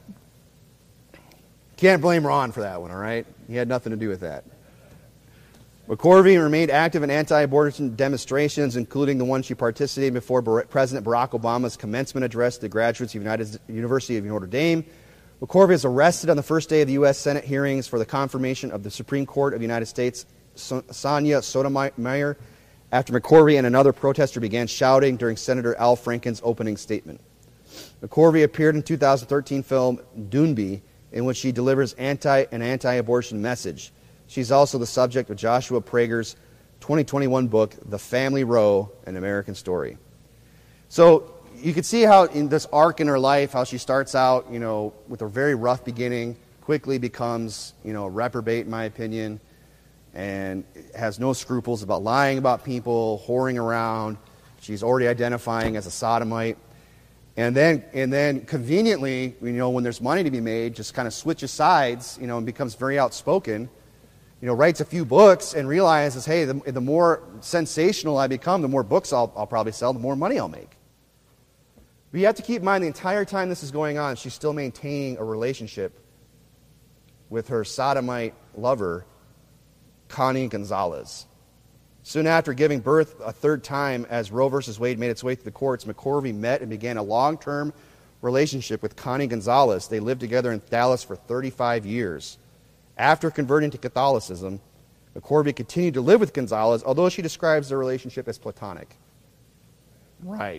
Can't blame Ron for that one, all right? He had nothing to do with that. McCorvey remained active in anti-abortion demonstrations, including the one she participated in before President Barack Obama's commencement address to the graduates of the United, University of Notre Dame. McCorvey was arrested on the first day of the U S Senate hearings for the confirmation of the Supreme Court of the United States, Sonia Sotomayor, after McCorvey and another protester began shouting during Senator Al Franken's opening statement. McCorvey appeared in two thousand thirteen film Doonby, in which she delivers anti an anti-abortion message. She's also the subject of Joshua Prager's twenty twenty-one book, The Family Roe, An American Story. So you can see how in this arc in her life, how she starts out, you know, with a very rough beginning, quickly becomes, you know, a reprobate in my opinion, and has no scruples about lying about people, whoring around. She's already identifying as a sodomite. And then, and then conveniently, you know, when there's money to be made, just kind of switches sides, you know, and becomes very outspoken. You know, writes a few books and realizes, hey, the, the more sensational I become, the more books I'll, I'll probably sell, the more money I'll make. But you have to keep in mind the entire time this is going on, she's still maintaining a relationship with her sodomite lover, Connie Gonzalez. Soon after giving birth a third time as Roe versus Wade made its way through the courts, McCorvey met and began a long-term relationship with Connie Gonzalez. They lived together in Dallas for thirty-five years. After converting to Catholicism, McCorvey continued to live with Gonzalez, although she describes their relationship as platonic. Right.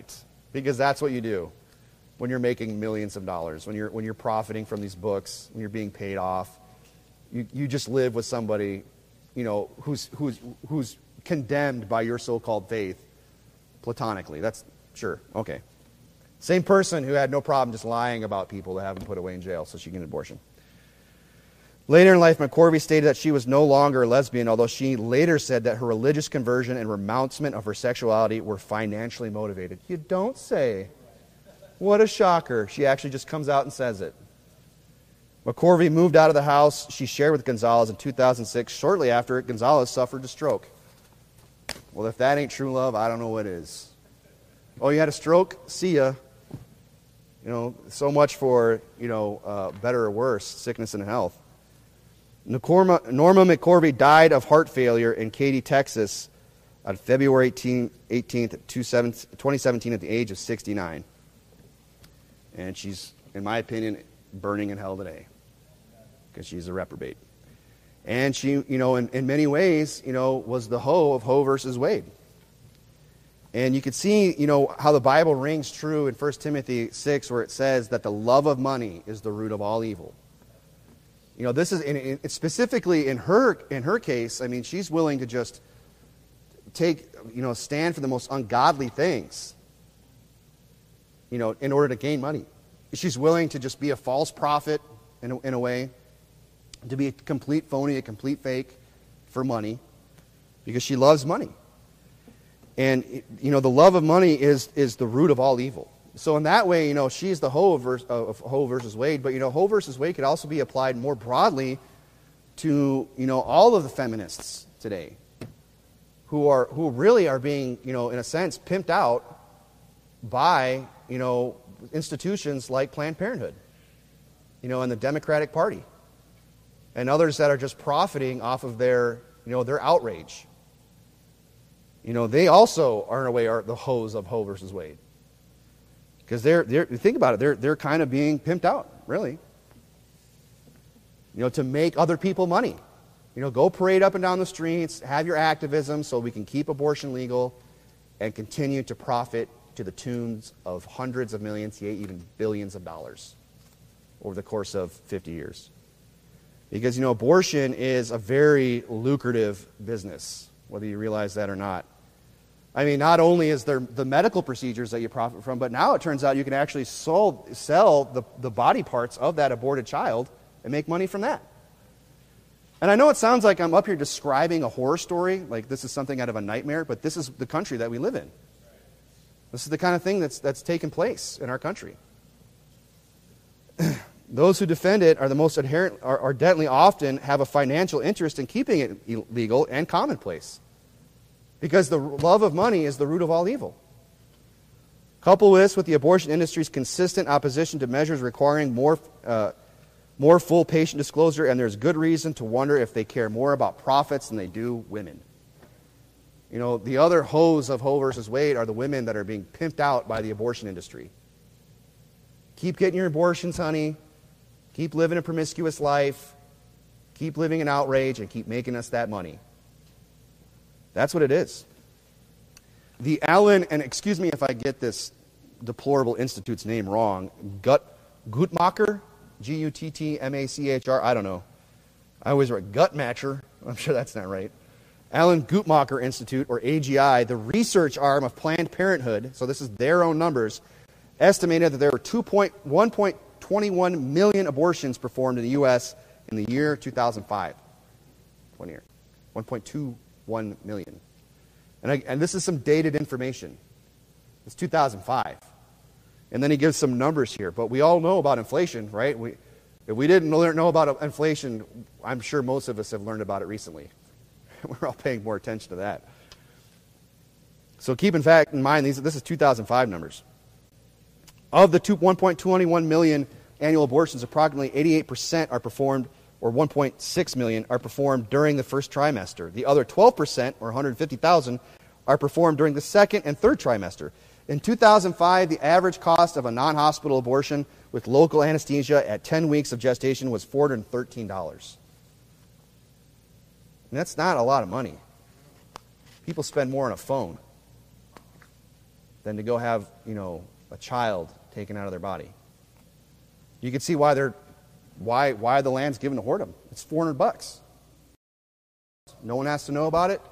Because that's what you do when you're making millions of dollars, when you're when you're profiting from these books, when you're being paid off. You you just live with somebody, you know, who's who's who's condemned by your so-called faith platonically. That's sure. Okay. Same person who had no problem just lying about people to have them put away in jail so she can get an abortion. Later in life, McCorvey stated that she was no longer a lesbian, although she later said that her religious conversion and renouncement of her sexuality were financially motivated. You don't say. What a shocker. She actually just comes out and says it. McCorvey moved out of the house she shared with Gonzalez in two thousand six. Shortly after, Gonzalez suffered a stroke. Well, if that ain't true love, I don't know what is. Oh, you had a stroke? See ya. You know, so much for, you know, uh, better or worse, sickness and health. Norma, Norma McCorvey died of heart failure in Katy, Texas on February eighteenth, twenty seventeen at the age of sixty-nine. And she's, in my opinion, burning in hell today because she's a reprobate. And she, you know, in, in many ways, you know, was the hoe of Ho versus Wade. And you can see, you know, how the Bible rings true in First Timothy six where it says that the love of money is the root of all evil. You know, this is in, in, specifically in her in her case. I mean, she's willing to just take, you know, stand for the most ungodly things, you know, in order to gain money. She's willing to just be a false prophet in a, in a way, to be a complete phony, a complete fake for money, because she loves money. And, you know, the love of money is is the root of all evil. So in that way, you know, she's the Ho versus, of Ho versus Wade. But, you know, Ho versus Wade could also be applied more broadly to, you know, all of the feminists today who are who really are being, you know, in a sense, pimped out by, you know, institutions like Planned Parenthood, you know, and the Democratic Party, and others that are just profiting off of their, you know, their outrage. You know, they also are in a way are the hoes of Ho versus Wade. Because they're, they're, think about it, they're, they're kind of being pimped out, really. You know, to make other people money. You know, go parade up and down the streets, have your activism so we can keep abortion legal and continue to profit to the tunes of hundreds of millions, yea, even billions of dollars over the course of fifty years. Because, you know, abortion is a very lucrative business, whether you realize that or not. I mean, not only is there the medical procedures that you profit from, but now it turns out you can actually sold, sell the, the body parts of that aborted child and make money from that. And I know it sounds like I'm up here describing a horror story, like this is something out of a nightmare, but this is the country that we live in. This is the kind of thing that's, that's taken place in our country. Those who defend it are the most adherent, are, are deadly often have a financial interest in keeping it illegal and commonplace. Because the love of money is the root of all evil. Couple this with the abortion industry's consistent opposition to measures requiring more, uh, more full patient disclosure, and there's good reason to wonder if they care more about profits than they do women. You know, the other hoes of Ho versus Wade are the women that are being pimped out by the abortion industry. Keep getting your abortions, honey. Keep living a promiscuous life. Keep living in outrage and keep making us that money. That's what it is. The Allen, and excuse me if I get this deplorable institute's name wrong, Gut, Guttmacher, G U T T M A C H R, I don't know. I always write Guttmacher. I'm sure that's not right. Allen Guttmacher Institute, or A G I, the research arm of Planned Parenthood, so this is their own numbers, estimated that there were one point two one million abortions performed in the U S in the year two thousand five. One year. one point two one million. And, I, and this is some dated information. It's two thousand five. And then he gives some numbers here. But we all know about inflation, right? We, if we didn't learn, know about inflation, I'm sure most of us have learned about it recently. We're all paying more attention to that. So keep in fact in mind, these, this is two thousand five numbers. Of the one point two one million annual abortions, approximately eighty-eight percent are performed, or one point six million, are performed during the first trimester. The other twelve percent, or one hundred fifty thousand, are performed during the second and third trimester. In two thousand five, the average cost of a non-hospital abortion with local anesthesia at ten weeks of gestation was four hundred thirteen dollars. And that's not a lot of money. People spend more on a phone. than to go have, you know, a child taken out of their body. You can see why they're why why the land's given to whoredom. It's four hundred bucks. No one has to know about it.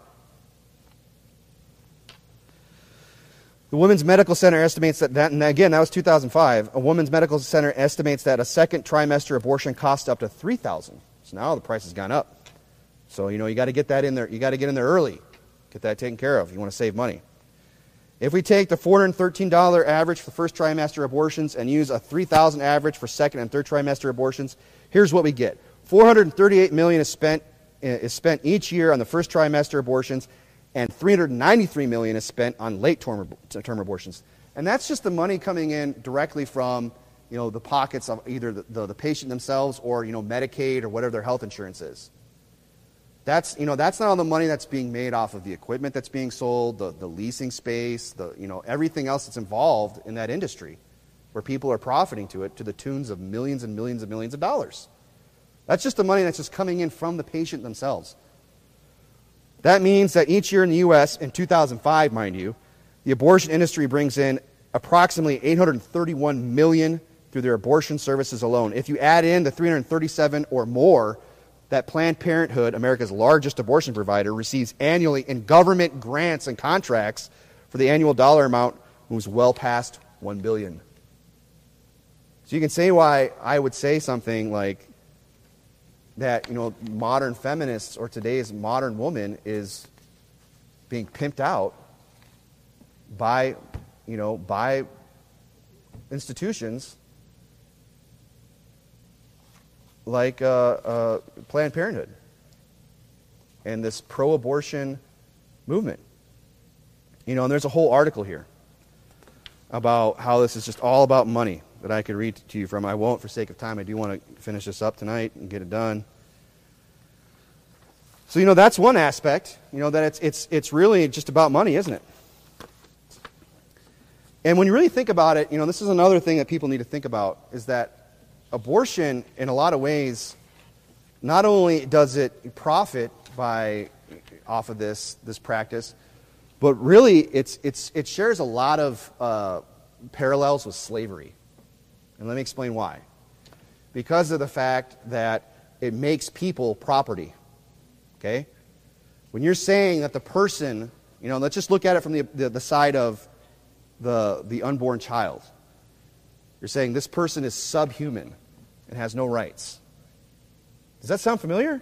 The Women's Medical Center estimates that, that and again, that was two thousand five. A Women's Medical Center estimates that a second trimester abortion costs up to three thousand dollars. So now the price has gone up. So, you know, you got to get that in there. You got to get in there early. Get that taken care of. You want to save money. If we take the four hundred thirteen dollars average for first trimester abortions and use a three thousand dollars average for second and third trimester abortions, here's what we get. four hundred thirty-eight million dollars is spent is spent each year on the first trimester abortions, and three hundred ninety-three million dollars is spent on late term, term abortions. And that's just the money coming in directly from, you know, the pockets of either the, the, the patient themselves or, you know, Medicaid or whatever their health insurance is. That's, you know, that's not all the money that's being made off of the equipment that's being sold, the, the leasing space, the, you know, everything else that's involved in that industry where people are profiting to it to the tunes of millions and millions and millions of dollars. That's just the money that's just coming in from the patient themselves. That means that each year in the U S, in two thousand five, mind you, the abortion industry brings in approximately eight hundred thirty-one million dollars through their abortion services alone. If you add in the three hundred thirty-seven or more that Planned Parenthood, America's largest abortion provider, receives annually in government grants and contracts, for the annual dollar amount moves well past one billion dollars. So you can say why I would say something like that, you know, modern feminists or today's modern woman is being pimped out by, you know, by institutions like uh, uh, Planned Parenthood and this pro-abortion movement. You know, and there's a whole article here about how this is just all about money that I could read to you from. I won't for sake of time. I do want to finish this up tonight and get it done. So, you know, that's one aspect, you know, that it's it's it's really just about money, isn't it? And when you really think about it, you know, this is another thing that people need to think about, is that abortion, in a lot of ways, not only does it profit by off of this this practice, but really it's it's it shares a lot of uh, parallels with slavery. And let me explain why. Because of the fact that it makes people property. Okay? When you're saying that the person, you know, let's just look at it from the, the, the side of the, the unborn child. You're saying this person is subhuman and has no rights. Does that sound familiar?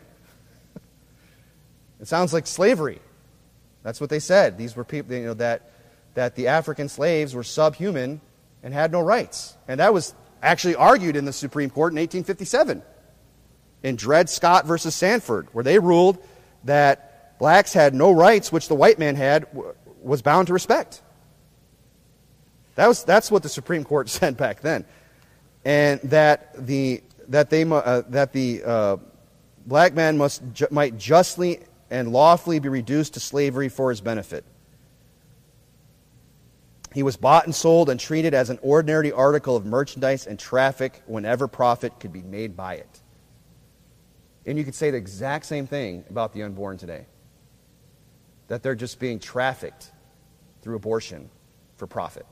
It sounds like slavery. That's what they said. These were people, you know, that, that the African slaves were subhuman and had no rights. And that was actually argued in the Supreme Court in eighteen fifty-seven in Dred Scott versus Sanford, where they ruled that blacks had no rights which the white man had was bound to respect. That was that's what the Supreme Court said back then, and that the that they uh, that the uh, black man must ju- might justly and lawfully be reduced to slavery for his benefit. He was bought and sold and treated as an ordinary article of merchandise and traffic whenever profit could be made by it. And you could say the exact same thing about the unborn today. That they're just being trafficked through abortion for profit.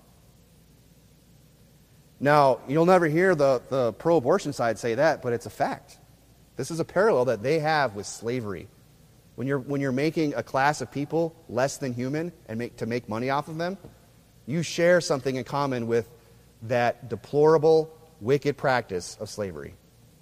Now, you'll never hear the, the pro-abortion side say that, but it's a fact. This is a parallel that they have with slavery. When you're, when you're making a class of people less than human and make, to make money off of them, you share something in common with that deplorable, wicked practice of slavery.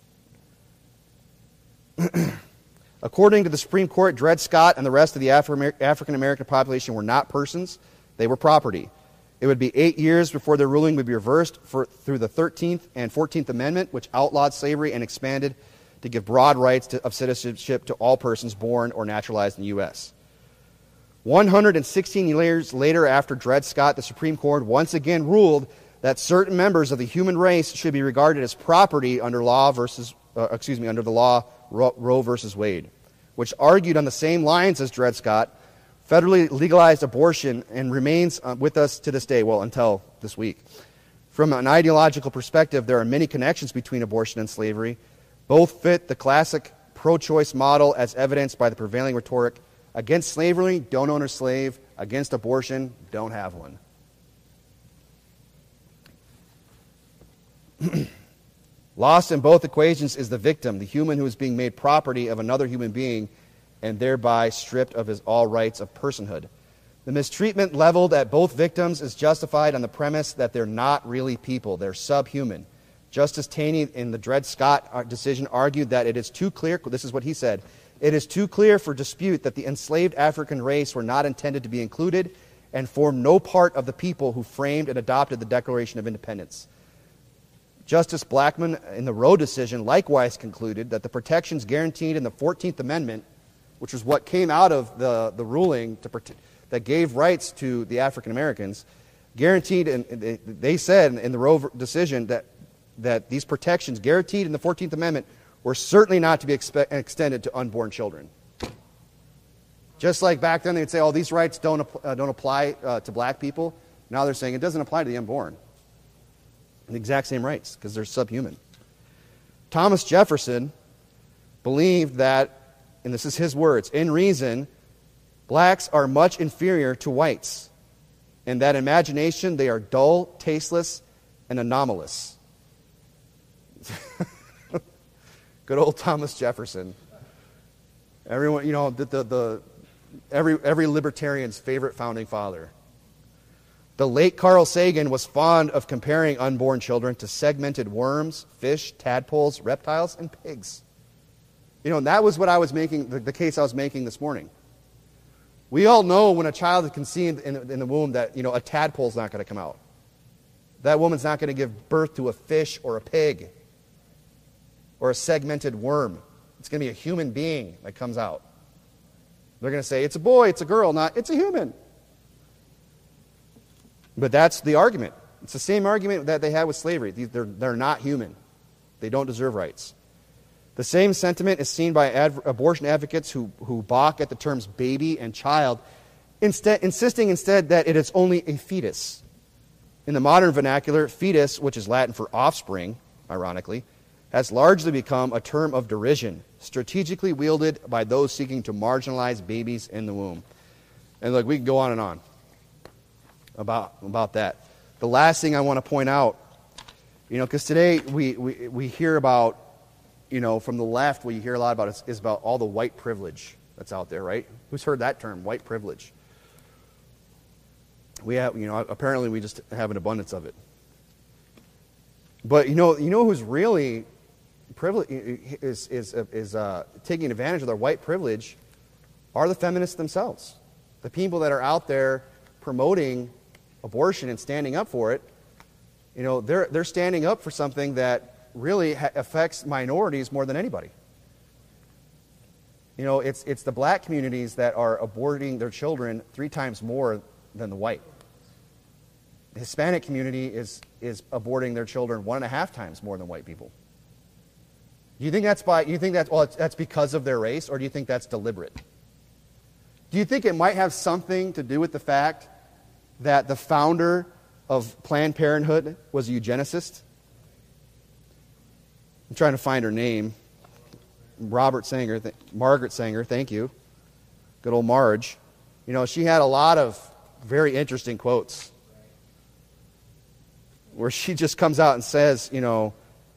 According to the Supreme Court, Dred Scott and the rest of the Afro- African American population were not persons, they were property. It would be eight years before their ruling would be reversed for, through the thirteenth and fourteenth Amendment, which outlawed slavery and expanded to give broad rights to, of citizenship to all persons born or naturalized in the U S one hundred sixteen years later, after Dred Scott, the Supreme Court once again ruled that certain members of the human race should be regarded as property under law versus, uh, excuse me, under the law Roe, Roe versus Wade, which argued on the same lines as Dred Scott, federally legalized abortion, and remains uh, with us to this day, well, until this week. From an ideological perspective, there are many connections between abortion and slavery. Both fit the classic pro-choice model as evidenced by the prevailing rhetoric: against slavery, don't own a slave. Against abortion, don't have one. Lost in both equations is the victim, the human who is being made property of another human being and thereby stripped of his all rights of personhood. The mistreatment leveled at both victims is justified on the premise that they're not really people, they're subhuman. Justice Taney in the Dred Scott decision argued that it is too clear, this is what he said, it is too clear for dispute that the enslaved African race were not intended to be included and formed no part of the people who framed and adopted the Declaration of Independence. Justice Blackmun in the Roe decision likewise concluded that the protections guaranteed in the fourteenth Amendment, which was what came out of the, the ruling to protect, that gave rights to the African Americans, guaranteed, and they, they said in the Roe decision that, that these protections guaranteed in the fourteenth Amendment were certainly not to be expe- extended to unborn children. Just like back then they'd say, oh, these rights don't, uh, don't apply uh, to black people. Now they're saying it doesn't apply to the unborn. The exact same rights, because they're subhuman. Thomas Jefferson believed that, and this is his words, in reason, blacks are much inferior to whites, and that in imagination they are dull, tasteless, and anomalous. Good old Thomas Jefferson. Everyone, you know, the, the, the every every libertarian's favorite founding father. The late Carl Sagan was fond of comparing unborn children to segmented worms, fish, tadpoles, reptiles, and pigs. You know, and that was what I was making, the, the case I was making this morning. We all know when a child is conceived in, in the womb that, you know, a tadpole's not going to come out. That woman's not going to give birth to a fish or a pig or a segmented worm. It's going to be a human being that comes out. They're going to say, it's a boy, it's a girl, not, it's a human. But that's the argument. It's the same argument that they had with slavery. They're, they're not human. They don't deserve rights. The same sentiment is seen by ad- abortion advocates who, who balk at the terms baby and child, instead, insisting instead that it is only a fetus. In the modern vernacular, fetus, which is Latin for offspring, ironically, has largely become a term of derision, strategically wielded by those seeking to marginalize babies in the womb. And look, we can go on and on about, about that. The last thing I want to point out, you know, because today we, we, we hear about, you know, from the left, what you hear a lot about is, is about all the white privilege that's out there, right? Who's heard that term, white privilege? We have, you know, apparently we just have an abundance of it. But you know, you know who's really privilege is is is uh, taking advantage of their white privilege are the feminists themselves, the people that are out there promoting abortion and standing up for it. You know, they're they're standing up for something that really ha- affects minorities more than anybody. You know, it's it's the black communities that are aborting their children three times more than the white. The Hispanic community is is aborting their children one and a half times more than white people. Do you think that's by? You think that's well? It's, that's because of their race, or do you think that's deliberate? Do you think it might have something to do with the fact that the founder of Planned Parenthood was a eugenicist? I'm trying to find her name. Robert Sanger, th- Margaret Sanger. Thank you. Good old Marge. You know, she had a lot of very interesting quotes where she just comes out and says, you know,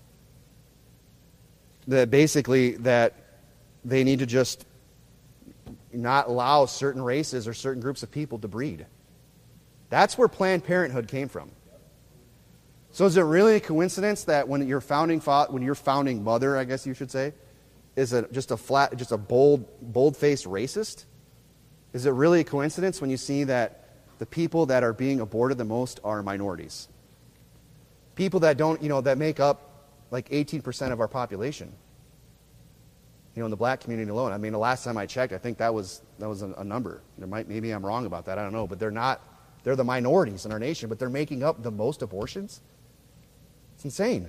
that basically that they need to just not allow certain races or certain groups of people to breed. That's where Planned Parenthood came from. So is it really a coincidence that when your founding fa- when your founding mother, I guess you should say, is a, just a flat, just a bold, bold-faced racist? Is it really a coincidence when you see that the people that are being aborted the most are minorities? People that don't, you know, that make up like eighteen percent of our population. You know, in the black community alone. I mean, the last time I checked, I think that was that was a, a number. There might, maybe I'm wrong about that. I don't know, but they're not. They're the minorities in our nation, but they're making up the most abortions. It's insane.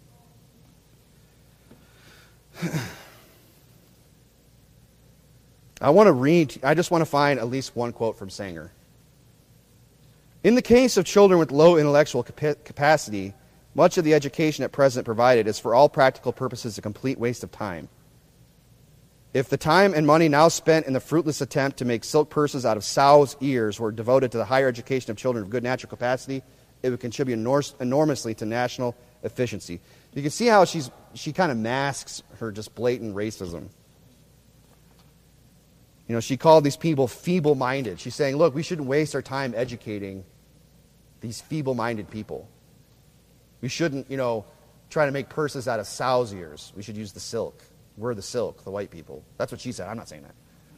I want to read. I just want to find at least one quote from Sanger. In the case of children with low intellectual capacity, much of the education at present provided is for all practical purposes a complete waste of time. If the time and money now spent in the fruitless attempt to make silk purses out of sows' ears were devoted to the higher education of children of good natural capacity, it would contribute enor- enormously to national efficiency. You can see how she's she kind of masks her just blatant racism. You know, she called these people feeble-minded. She's saying, look, we shouldn't waste our time educating these feeble-minded people. We shouldn't, you know, try to make purses out of sow's ears. We should use the silk. We're the silk, the white people. That's what she said. I'm not saying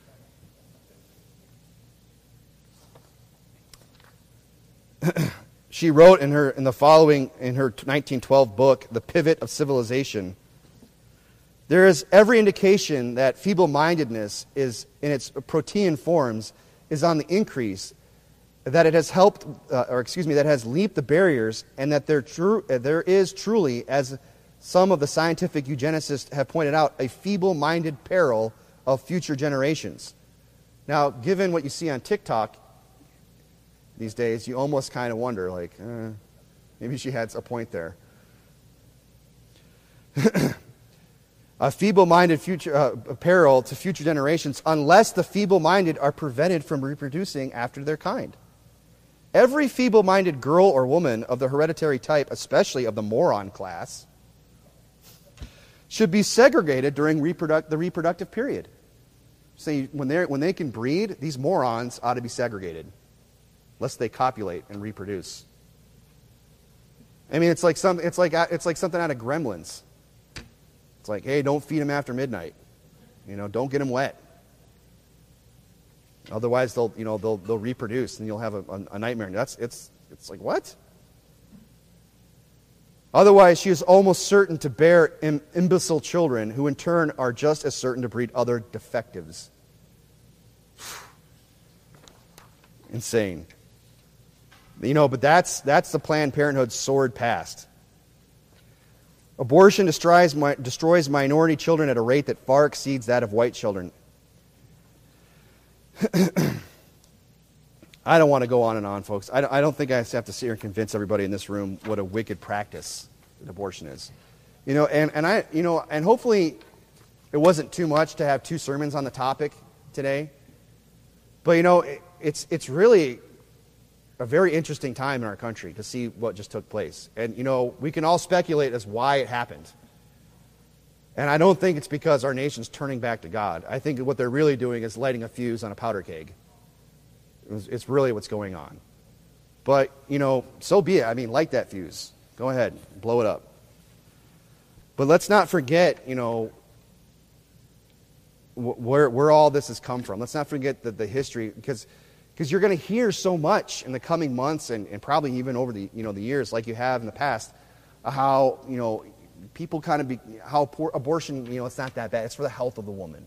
that. She wrote in her in the following in her nineteen twelve book, The Pivot of Civilization, there is every indication that feeble-mindedness is in its protean forms is on the increase, that it has helped, uh, or excuse me, that it has leaped the barriers, and that there true uh, there is truly, as some of the scientific eugenicists have pointed out, a feeble-minded peril of future generations. Now, given what you see on TikTok these days, you almost kind of wonder, like, eh, maybe she had a point there. A feeble-minded future uh, peril to future generations, unless the feeble-minded are prevented from reproducing after their kind. Every feeble-minded girl or woman of the hereditary type, especially of the moron class, should be segregated during reproduct- the reproductive period. Say, when they when they can breed, these morons ought to be segregated, lest they copulate and reproduce. I mean, it's like some it's like it's like something out of Gremlins. It's like, hey, don't feed them after midnight. You know, don't get them wet. Otherwise, they'll you know they'll they'll reproduce, and you'll have a, a, a nightmare. And that's it's it's like what? Otherwise, she is almost certain to bear Im- imbecile children, who in turn are just as certain to breed other defectives. Insane. You know, but that's that's the Planned Parenthood's sword past. Abortion destroys, destroys minority children at a rate that far exceeds that of white children. I don't want to go on and on, folks. I don't, I don't think I have to sit here and convince everybody in this room what a wicked practice that abortion is. You know, and, and I, you know, and hopefully it wasn't too much to have two sermons on the topic today. But you know, it, it's it's really a very interesting time in our country to see what just took place. And, you know, we can all speculate as why it happened. And I don't think it's because our nation's turning back to God. I think what they're really doing is lighting a fuse on a powder keg. It's, it's really what's going on. But, you know, so be it. I mean, light that fuse. Go ahead. Blow it up. But let's not forget, you know, wh- where, where all this has come from. Let's not forget the, the history, because... Because you're going to hear so much in the coming months and, and probably even over the you know the years, like you have in the past, how you know people kind of be how poor, abortion you know it's not that bad. It's for the health of the woman.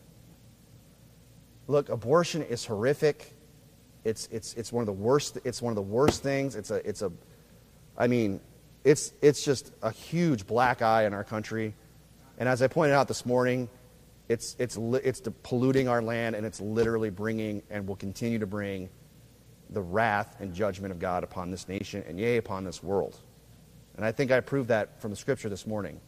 Look, abortion is horrific. It's it's it's one of the worst. It's one of the worst things. It's a it's a, I mean, it's it's just a huge black eye in our country, and as I pointed out this morning, it's it's it's polluting our land, and it's literally bringing and will continue to bring the wrath and judgment of God upon this nation and yea, upon this world. And I think I proved that from the scripture this morning.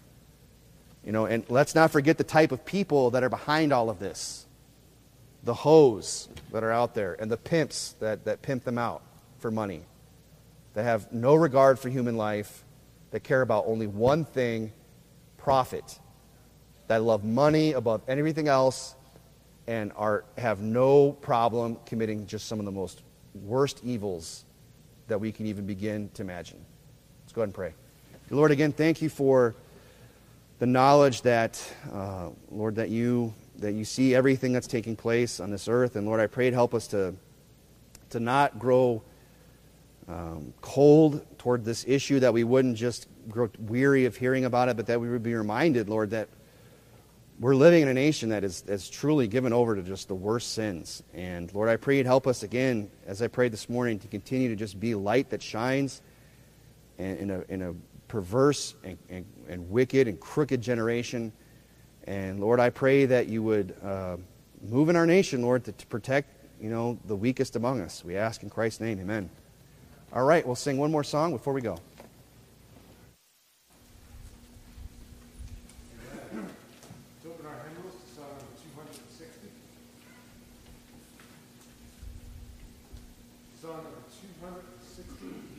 You know, and let's not forget the type of people that are behind all of this. The hoes that are out there and the pimps that, that pimp them out for money. That have no regard for human life, that care about only one thing, profit. That love money above everything else and are have no problem committing just some of the most worst evils that we can even begin to imagine. Let's go ahead and pray. Lord, again, thank you for the knowledge that, uh, Lord, that you that you see everything that's taking place on this earth. And Lord, I pray to help us to, to not grow um, cold toward this issue, that we wouldn't just grow weary of hearing about it, but that we would be reminded, Lord, that we're living in a nation that is, is truly given over to just the worst sins. And Lord, I pray you'd help us again, as I prayed this morning, to continue to just be light that shines in a, in a perverse and, and, and wicked and crooked generation. And Lord, I pray that you would uh, move in our nation, Lord, to, to protect, you know, the weakest among us. We ask in Christ's name, amen. All right, we'll sing one more song before we go. Song number two hundred sixty.